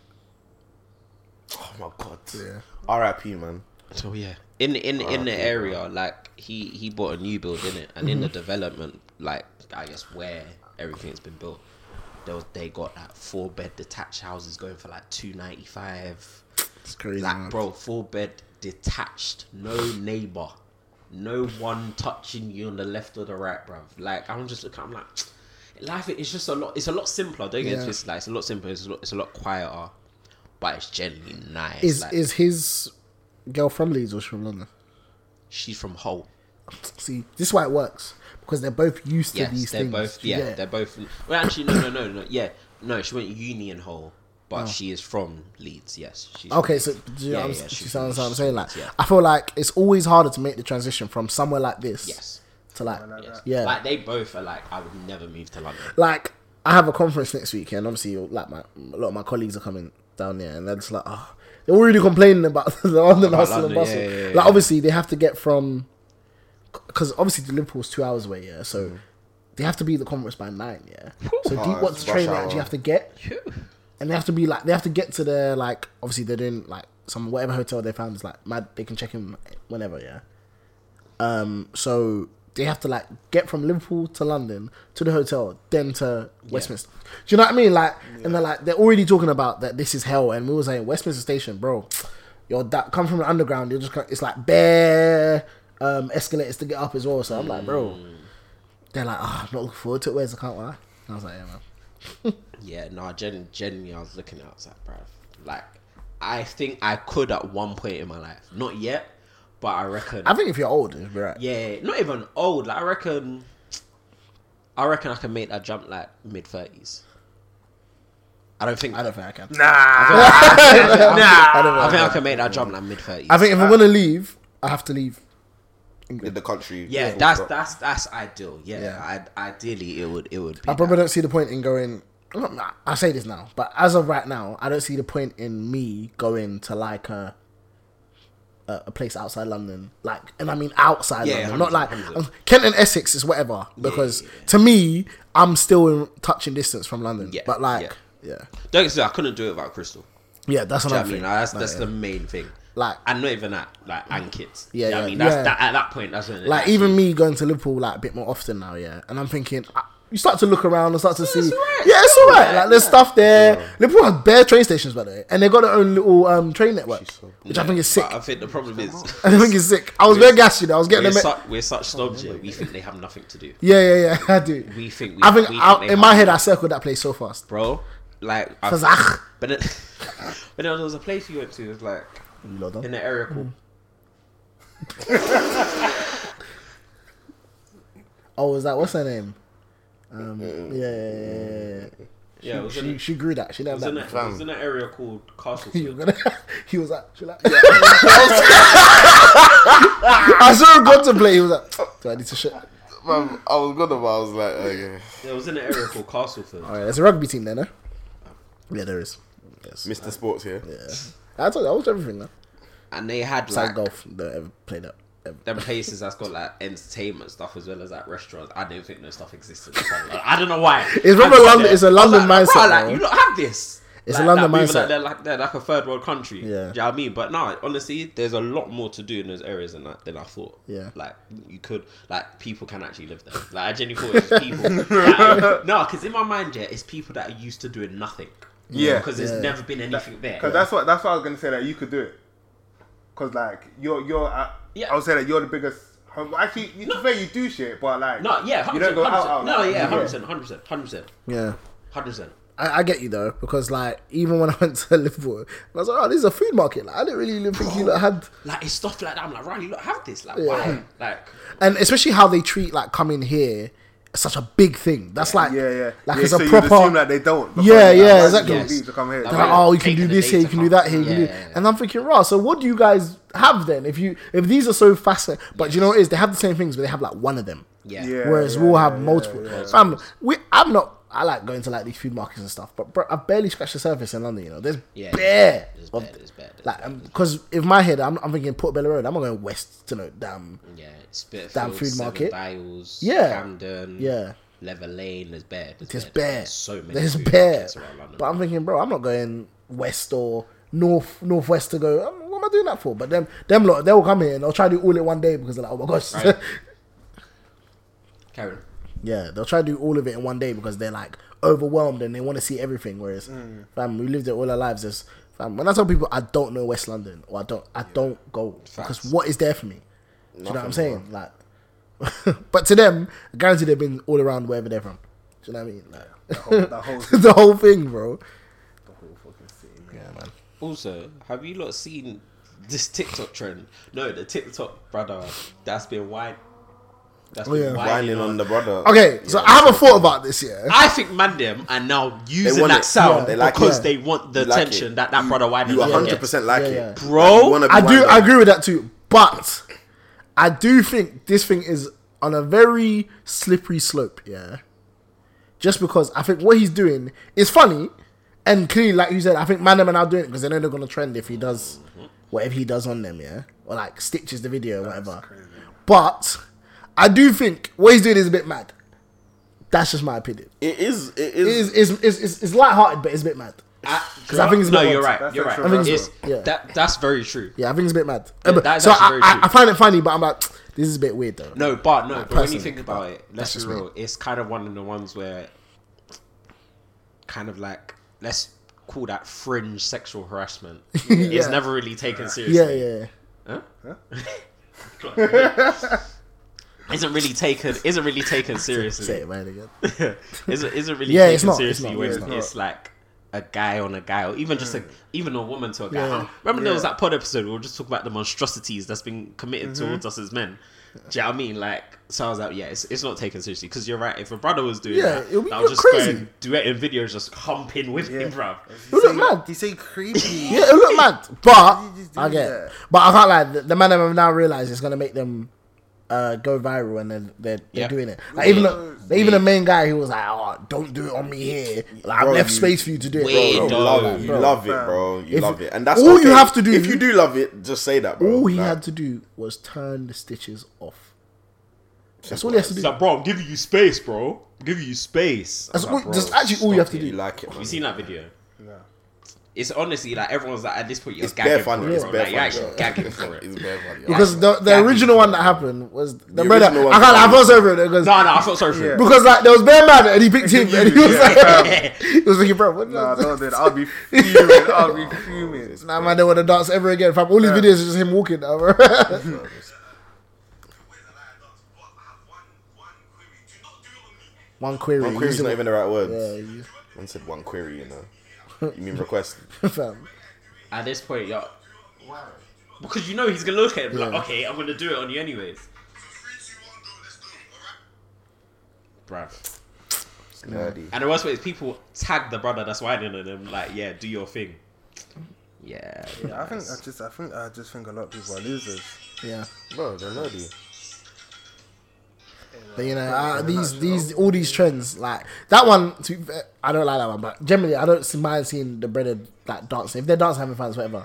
Oh my god. Yeah. R I P man. so yeah, in in in the area, like he he bought a new build in it, and in the development, like I guess where everything's been built, there was they got like four bed detached houses going for like two ninety five. It's crazy, Like, man. bro, full bed detached, no neighbor, no one touching you on the left or the right, bruv. Like, I'm just looking, I'm like, life is just a lot. It's a lot simpler. Don't get Yeah. twisted. Like, it's a lot simpler. It's a lot, it's a lot quieter, but it's genuinely nice. Is like, is his girl from Leeds or she from London? she's from Hull? See, this is why it works because they're both used to Yes, these they're things. both. Do you Yeah, get it? they're both. Well, actually, no, no, no, no. Yeah, no. She went uni in Hull, but Oh. she is from Leeds. Yes. She's Okay, from so Leeds. do you know Yeah, what I'm, yeah, do you she's see what I'm from- saying? Like, yeah. I feel like it's always harder to make the transition from somewhere like this Yes. to like, Yes. yeah, Like they both are like, I would never move to London. like I have a conference next week, and obviously, like my a lot of my colleagues are coming down there, and they're just like, oh, they're already complaining about the London About hustle and London, bustle. yeah, yeah, yeah, like, yeah. obviously, they have to get from because obviously the Liverpool's two hours away, yeah, so. Mm. They have to be at the conference by nine, yeah. So Oh, deep what's it's the train rush they hour. actually have to get, and they have to be like they have to get to their like obviously they're doing like some whatever hotel they found is like mad. They can check in whenever, yeah. Um, so they have to like get from Liverpool to London to the hotel, then to Westminster. Do you know what I mean? Like, and they're like they're already talking about that this is hell, and we were saying Westminster Station, bro. You're that come from the underground. You're just it's like bare um, escalators to get up as well. So I'm like, bro. They're like, oh, I'm not looking forward to it. Where's the can't lie? I was like, yeah, man. Yeah, no, gen- genuinely, I was looking at it, I was like, bruv, like, I think I could at one point in my life. Not yet, but I reckon. I think if you're old, it'd be right. Yeah, not even old. Like, I reckon. I reckon I can make that jump like mid thirties. I don't think. I don't think I can. Nah. I don't know. I think I can make that jump like mid thirties. I think if I'm gonna leave, I have to leave. In the country. Yeah, that's that's that's ideal. Yeah, Yeah. I, ideally it would it would. Be I probably that. don't see the point in going. I say this now, but as of right now, I don't see the point in me going to like a a, a place outside London, like, and I mean outside Yeah, London, not like one hundred percent. um, Kent and Essex is whatever. Because yeah, yeah. to me, I'm still in touching distance from London. Yeah, but like, yeah, yeah, Don't get me, I couldn't do it without Crystal. yeah that's Do you know another what I thing. mean? Like, that's Like, that's yeah. the main thing. Like- and not even that, like, and kids. Yeah, You know what yeah, I mean, that's yeah. that, at that point. That's when it Like actually- even me going to Liverpool like a bit more often now, yeah. And I'm thinking, I, you start to look around and start to see, it's alright, yeah, it's it's alright. alright, Like there's yeah. stuff there. Liverpool has bare train stations by the way, and they got their own little um, train network, which I think is sick. But I think the problem is, I think it's sick. I was very gassed, you know. I was getting we're, them. such, we're such snobs here. We think they have nothing to do. Yeah, yeah, yeah. I do. We think. We, I think we I, they in my have head, I nothing. circled that place so fast. bro. Like, I, Cause ah, but then, but then there was a place we went to. It was like in the area called. oh, was that what's her name? Um, yeah, yeah, yeah, yeah. Yeah, it was, She, in, she grew that. She it never was, in, that. a, it was in an area called He was Castleford. gonna. He was like, she like. Yeah. I saw him contemplate. He was like, do I need to shit? Man, I was gonna, but I was like, okay. It was in an area called Castleford. All right, there's a rugby team there, no? Yeah, there is. Yes. Mister Sports here. Yeah. I told you, I watched everything now. And they had Besides like golf, don't ever play that. Ever. them places that's got like entertainment stuff as well as like restaurants. I didn't think no stuff existed. Like, I don't know why. It's from I a got London- there, it's a I was London like, mindset, bro, like, bro. you don't have this. It's like, a London like, moving mindset. Like, they're like they're like a third world country. Yeah. Do you know what I mean? But no, honestly, there's a lot more to do in those areas than I, than I thought. Yeah. Like you could, like people can actually live there. Like I genuinely thought it was people. Like, no, because in my mind, yeah, it's people that are used to doing nothing. Yeah. Because there's Yeah. never been anything there. Because that's what that's what I was gonna say, that you could do it. Because like you're you're uh, Yeah. I would say that you're the biggest. Well, actually, you no. say you do shit, but like No, yeah, you hundred don't percent. go out. out No, like, yeah, hundred percent, hundred percent, hundred percent, Yeah. hundred percent. I, I get you though, because like even when I went to Liverpool, I was like, oh, this is a food market. Like I didn't really even think you lot had. Like it's stuff like that. I'm like, Riley, look, have this. Like Yeah. why? Like And especially how they treat like coming here, such a big thing. That's like Yeah, yeah. like yeah, it's so a you'd proper. assume that they don't. because Yeah, they're yeah, like, exactly. "Why do you need to come here?" Like, They're like, oh, you can Taking do the this day here, you to can do come. that here, you can Yeah, do. yeah, yeah. And I'm thinking, right. So what do you guys have then? If you if these are so fascinating, but you know what it is, they have the same things, but they have like one of them. yeah. Yeah. Whereas we'll have yeah, multiple. yeah. Fam, we I'm not. I like going to like these food markets and stuff, but bro, I've barely scratched the surface in London. You know, there's Yeah. bare. There's of- bad, there's bad. There's Like, bad. because in my head, I'm, I'm thinking Portobello Road. I'm not going west to no damn. Yeah, it's Spitalfields, Damn food Seven market. Dials, Yeah. Camden, Yeah, Leather Lane. There's bad. there's bad. bare. So many. There's food bare. markets around London. But I'm thinking, bro, I'm not going west or north, northwest to go. Um, what am I doing that for? But them, them lot, they'll come here and they'll try to do all in one day because they're like, oh my gosh. Right. Carry on. Yeah, they'll try to do all of it in one day because they're like overwhelmed and they want to see everything. Whereas, Mm. fam, we lived it all our lives. There's, fam, when I tell people I don't know West London or I don't, I don't go because Facts. what is there for me? Do you know what I'm Nothing, saying? Like, but to them, I guarantee they've been all around wherever they're from. Do you know what I mean? Like, The whole, the whole, the whole thing, bro. the whole fucking city, man. Yeah, man. Also, have you lot seen this TikTok trend? No, the TikTok brother that's been wine. That's Oh, been yeah. whining Whining on the brother. Okay, so Yeah, I have a that's thought okay. about this. Yeah, I think man them are now using want that it. sound Yeah, they like because it. they want the You like attention it. that that You- brother whining You on one hundred gets. percent like Yeah, it. yeah. Bro, You wanna be I do. whined I on. agree with that too. But I do think this thing is on a very slippery slope. Yeah, just because I think what he's doing is funny, and clearly, like you said, I think man them are now doing it because they know they're gonna trend if he does whatever he does on them. Yeah, or like stitches the video or whatever. But I do think what he's doing is a bit mad. That's just my opinion. It is. It It is. is it's, it's, it's, it's lighthearted, but it's a bit mad. Because I think it's a no, bit you're odd. right. That's You're right. actually right. It's, Yeah. that that's very true. Yeah, I think it's a bit mad. Yeah, Uh, but- that is so actually I, very I, true. I find it funny, but I'm like, this is a bit weird though. No, but no, Like, but when you personally, think about but it, let's that's be just me. real. It's kind of one of the ones where, kind of like, let's call that fringe sexual harassment. It's Yeah. never really taken seriously. Yeah, yeah. Isn't really taken. Isn't really taken seriously. Say it right again. isn't, isn't really Yeah, taken it's not, it's seriously not, when yeah, it's, it's not. like a guy on a guy, or even just a even a woman to a guy. Yeah. Um, Remember there was Yeah. that pod episode where we were just talking about the monstrosities that's been committed towards us as men. Do you know what I mean? Like, so I was like, yeah, it's, it's not taken seriously because you're right. If a brother was doing Yeah, that, it'll be I would just crazy. go and duet in videos, just humping with him, bro. You look mad. You say creepy. Yeah, it look mad, but You just do I get. that. It. But I can't lie. The, the man have now realized it's gonna make them uh, go viral, and they're they're, they're Yeah. doing it. Like even the, Yeah. even the main guy, he was like, "Oh, don't do it on me here. Like, I've Bro, left you- space for you to do it." Wait, Bro, You bro, no. love it. You bro. love it, bro. You If- love it, and that's all okay. you have to do- If you do love it, just say that, bro. All he Like, had to do was turn the stitches off. That's all he has to do. It's like, bro, I'm giving you space, bro. I'm giving you space. That's I'm like, all, bro, that's actually all you have to stop it. You do. like it, Have man. you seen that video? No. It's honestly like everyone's like at this point you're It's gagging bare funny. for it, It's bro. bare Like, you're funny. actually bro. gagging for it. It's bare funny. Because the, the Gagging original for one it, that bro. happened was the, The brother. original I one- can't. I felt sorry for it because No, no, I felt sorry for Yeah. him. because like there was bare man and he picked him and he was Yeah. like, he was thinking, bro, what? Nah, the- don't do that. I'll be fuming. I'll be fuming. Nah, man, they want to dance ever again. Fam, all these Yeah. videos are just him walking now, bro. One query. One query's using not it- even the right words. Yeah, you- Man said one query, you know. You mean request? fam. At this point, you're because you know he's gonna look at it and be like, okay, I'm gonna do it on you anyways. Bruv. It's nerdy. And the worst way is people tag the brother that's whining on them, like, yeah, do your thing. Yeah, Yeah, I think I just I think I just think a lot of people are losers. Yeah, Bro, they're nerdy. but you know, uh, these these all these trends like that one. To be fair, I don't like that one, but generally, I don't see- mind seeing the breaded like dancing. If they're dancing, having fun, it's whatever.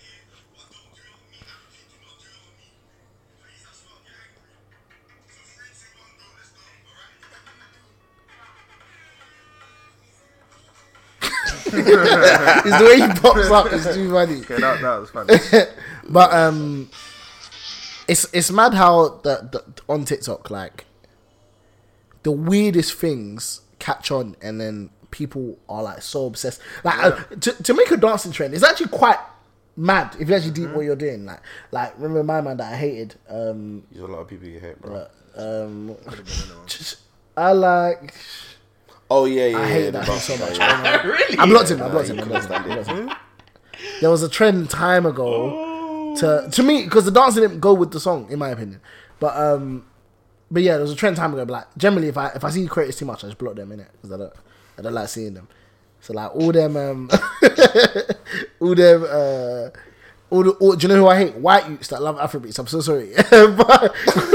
It's the way he pops up. It's too funny. Okay, that, that was funny. But um, it's it's mad how the, the on TikTok like the weirdest things catch on, and then people are like so obsessed. Like uh, to to make a dancing trend, it's actually quite mad if you actually do what you're doing. Like like remember my man that I hated. Um, There's a lot of people you hate, bro. um, I like. Oh yeah, yeah, I yeah. hate the that box, so much. yeah. Really? I blocked him. I Nah, blocked you him. I couldn't blocked him. stand I blocked it. him. There was a trend time ago to to me because the dance didn't go with the song, in my opinion. But um, but yeah, there was a trend time ago. But like generally, if I if I see creators too much, I just block them in it because I don't I don't like seeing them. So like all them um, all them uh. All the, all, do you know who I hate? White youths that love Afrobeats. I'm so sorry. but, but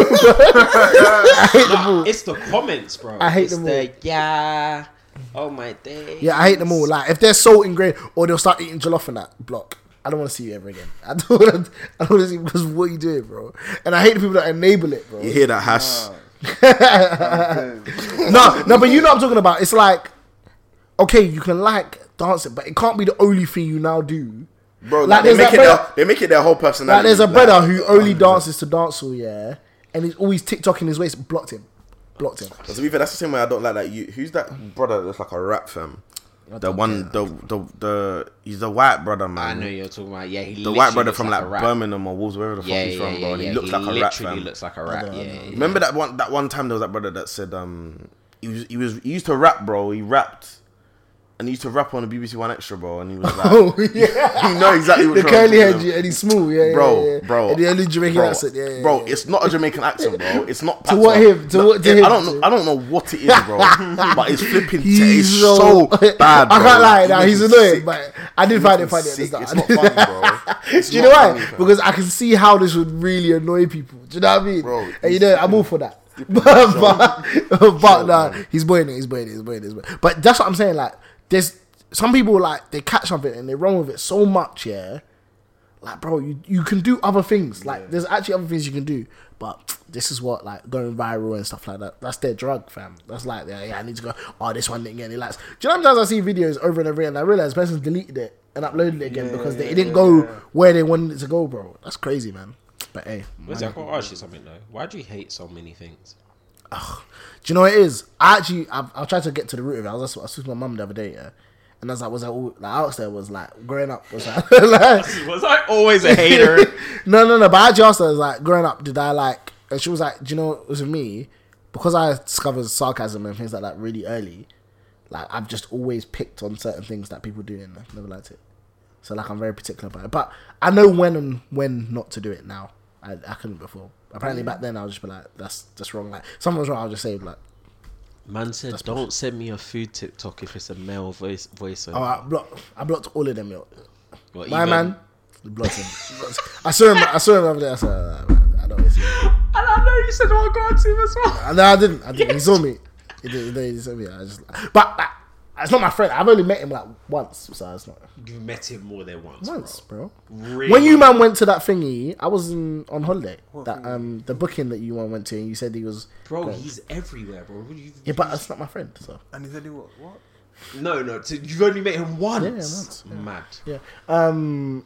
I hate them all. It's the comments, bro. I hate it's them the, all. Yeah. Oh my days. Yeah, I hate them all. Like if they're salt ingrained or they'll start eating jollof in that block, I don't want to see you ever again. I don't want to. I don't want to see you because what are you doing, bro? And I hate the people that enable it, bro. You hear that hash? No, no, but you know what I'm talking about. It's like, okay, you can like dancing, but it can't be the only thing you now do. Bro, Like, like, they there's make that it their, brother- they make it their whole Like personality. there's a like, brother who only one hundred percent. dances to dancehall, yeah, and he's always TikToking his waist. Blocked him, blocked him. But to be fair, that's the same way I don't like that. You, who's that brother that's like a rap fam? The one, the, the the he's the white brother, man. I know you're talking about. Yeah, he The white literally brother looks from like like, a rat. Birmingham or Wolves, wherever the fuck Yeah, he's yeah, from, yeah, bro. And yeah. he looks he like a rap literally fam. looks like a rat. Yeah, yeah, yeah. Remember that one that one time there was that brother that said um he was he was he used to rap, bro. He rapped. And he used to rap on the B B C One Extra, bro, and he was like, Oh yeah, you know exactly what the I'm curly talking head, about. and he's small, yeah, yeah, Bro, yeah, yeah. bro, and the only Jamaican bro, accent, yeah, yeah, bro, yeah. it's not a Jamaican accent, bro. It's not To what patois. him? To what- to I him, don't to- know. I don't know what it is, bro. but it's flipping. He's it's so bad. Bro. I can't lie, It now makes he's me annoying, sick. but I did It find it makes me funny at the sick. start. It's not funny, bro. It's Do you know not why? funny, fam. Because I can see how this would really annoy people. Do you know what I mean? Bro, and you know, I'm all for that. but but, but nah, he's boying it, he's boying it, he's boying it, he's boying it. But that's what I'm saying. Like, there's some people like they catch something and they run with it so much, yeah. Like, bro, you, you can do other things. Like, there's actually other things you can do. But this is what, like, going viral and stuff like that. That's their drug, fam. That's like, yeah, yeah I need to go, oh, this one didn't get any likes. Do you know how many times I see videos over and over again and I realize the person's deleted it and uploaded it again Yeah, because they, yeah, it didn't yeah, go yeah. where they wanted it to go, bro. That's crazy, man. But hey. Where's that? I gotta ask you something though. Why do you hate so many things? Do you know what it is? I actually, I've, I'll try to get to the root of it. I was, I was talking to my mum the other day, yeah. And I was like, was I all, like, I asked her, was like, growing up, was like, like Was I always a hater? no, no, no. But I actually asked her, I was like, growing up, did I like, and she was like, do you know what was with me? Because I discovered sarcasm and things like that really early, like, I've just always picked on certain things that people do and I've never liked it. So, like, I'm very particular about it. But I know when and when not to do it now. I, I couldn't before. Apparently, back then, I'll just be like, that's just wrong. Like, someone's wrong, I'll just say, like, Man said, "Don't send me a food TikTok if it's a male voice voice." oh, I blocked, I blocked all of them, yo. What, My even- man, blocked him. I saw him, I saw him over there. I said, uh, I don't want to see him. And I know you said, "Oh, I got him as well." Uh, No, I didn't. I didn't. He saw me. He did. He, he saw me. I just. But like, it's not my friend. I've only met him like once, so it's not You've met him more than once, once, bro. bro. Really? When you man went to that thingy, I was in, on holiday. That um the booking that you man went to, and you said he was. bro, going. he's everywhere, bro. What do you, Yeah, but that's not my friend. So And he said he what? What? no, no. So you've only met him once. Yeah, once, yeah. Mad. yeah. Um.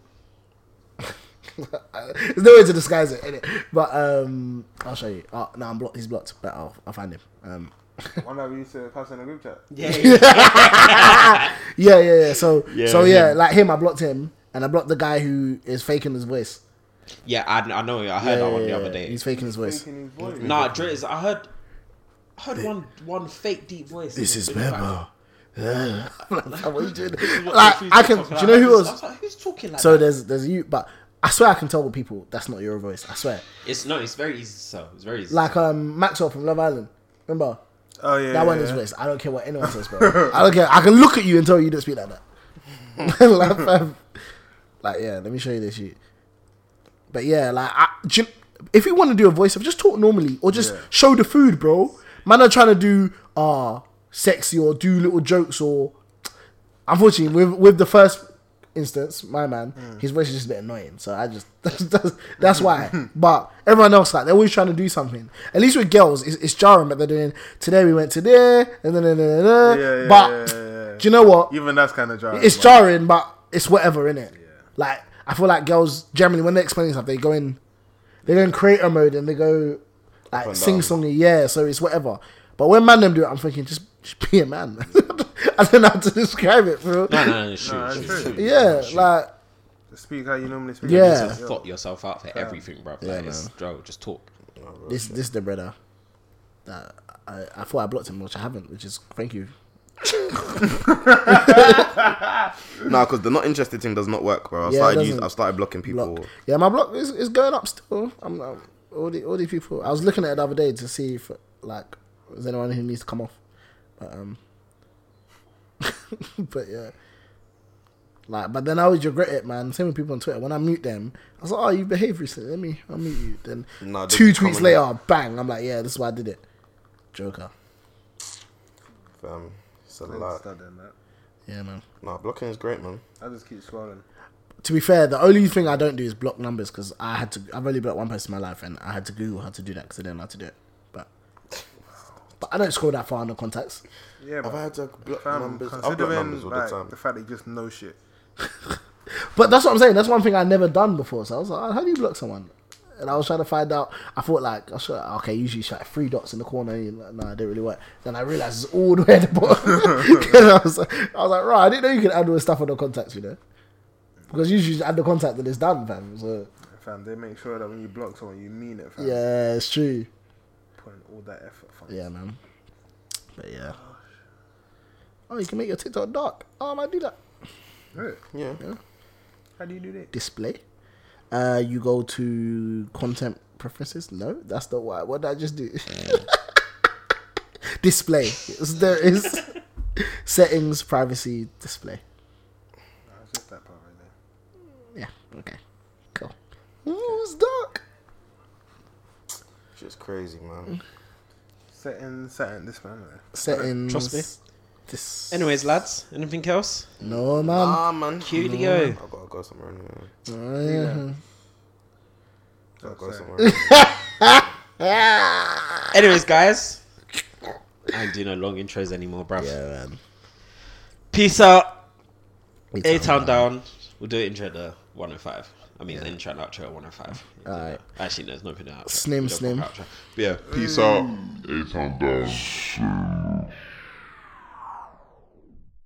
There's no way to disguise it, innit? But um, I'll show you. Oh, no, I'm blocked. He's blocked, but I'll, I'll find him. Um, One that we used to cuss in a group chat. Yeah, yeah. yeah, yeah, yeah. So, Yeah, so yeah, him. like him, I blocked him, and I blocked the guy who is faking his voice. yeah I, I know. I heard Yeah, that one yeah, the yeah. other day. He's faking his voice. Making his voice. Nah, Dre is. I heard. I heard one one fake deep voice. This is It was like- Bebo. Like, what are you doing? What Like, the I fuck can. talking Do you know who like? was? I was like, who's talking like So that? there's there's you, but I swear I can tell with people that's not your voice. I swear. It's no. It's very easy. So it's very easy. Like um Maxwell from Love Island. Remember Oh yeah. that one yeah, is yeah. voice. I don't care what anyone says, bro. I don't care. I can look at you and tell you don't speak like that. like, fam, like yeah, let me show you this shit. But yeah, like I, do you- if you want to do a voice, just talk normally or just Yeah. show the food, bro. Man are trying to do uh sexy or do little jokes or. Unfortunately, with with the first instance, my man, his voice is just a bit annoying. So I just that's, that's, that's why. But everyone else, like they're always trying to do something. At least with girls, it's, it's jarring. But they're doing today we went to there and then Yeah, yeah, but yeah, yeah, yeah. do you know what? Even that's kind of jarring. It's man. jarring, but it's whatever, innit? Yeah. Like I feel like girls generally when they're explaining stuff, they go in, they go in creator mode and they go like and sing down. songy, yeah. So it's whatever. But when man them do it, I'm thinking just, just be a man. I don't know how to describe it, bro. no, no, no. It's true. No, it's it's true, true. it's true. Yeah, It's true. like Just speak how you normally speak. Yeah. You need to thought yourself out for everything, bro. Like, Yeah, it's, bro, just talk. this, this is the brother that I, I thought I blocked him, which I haven't. Which is thank you. No, because the not interested thing does not work, bro. I Yeah, it started doesn't. using, I started blocking people. Block. Yeah, my block is, is going up still. I'm, um all the all these people. I was looking at it the other day to see if like there's anyone who needs to come off, but um, but yeah, like but then I always regret it, man. Same with people on Twitter. When I mute them, I was like, oh, you behaved recently. Let me I'll mute you. Then Nah, they two come tweets on later, bang. I'm like, yeah, this is why I did it. Joker. Fam, it's a I ain't lot. studying that. Yeah, man. Nah, blocking is great, man. I just keep scrolling. To be fair, the only thing I don't do is block numbers because I had to. I've only blocked one person in my life, and I had to Google how to do that because I didn't know how to do it. But, but I don't scroll that far on the contacts. Yeah, I've but had to block fam, numbers. I've blocked considering numbers all like, the time. the fact that you just know shit. But that's what I'm saying. That's one thing I never done before. So I was like, oh, how do you block someone? And I was trying to find out. I thought like, I was like, okay, usually it's like three dots in the corner. And like, no, it didn't really work. Then I realized it's all the way at the bottom. And I was like, I was like, right, I didn't know you could add all the stuff on the contacts, you know. Because usually you just add the contact and it's done, fam. So Fam, they make sure that when you block someone, you mean it, fam. yeah, it's true. Putting all that effort, fam. Yeah, man. But yeah. Oh, you can make your TikTok dark. Oh, I might do that. Right. Yeah. How do you do that? Display. Uh, you go to content preferences. No, that's not what. What did I just do? Display. It's- There is settings, privacy, display. Nah, it's just that part right there. Yeah. Okay. Cool. Ooh, it's dark. Shit's crazy, man. Setting, setting this man. Right? Settings. Trust me. This. Anyways, lads, anything else? No, man. Ah, man. Coolio. I gotta go somewhere anyway. Oh, yeah. Gotta go That's somewhere. Anyways, guys, I ain't doing no long intros anymore, bruv. Yeah, man. Peace out. It's A on, Town man. down. We'll do it intro at the one oh five. I mean, intro and outro at one oh five. Alright. Actually, no, there's nothing outro. Slim, We don't slim. put outro. But yeah, peace Peace out. A Town down.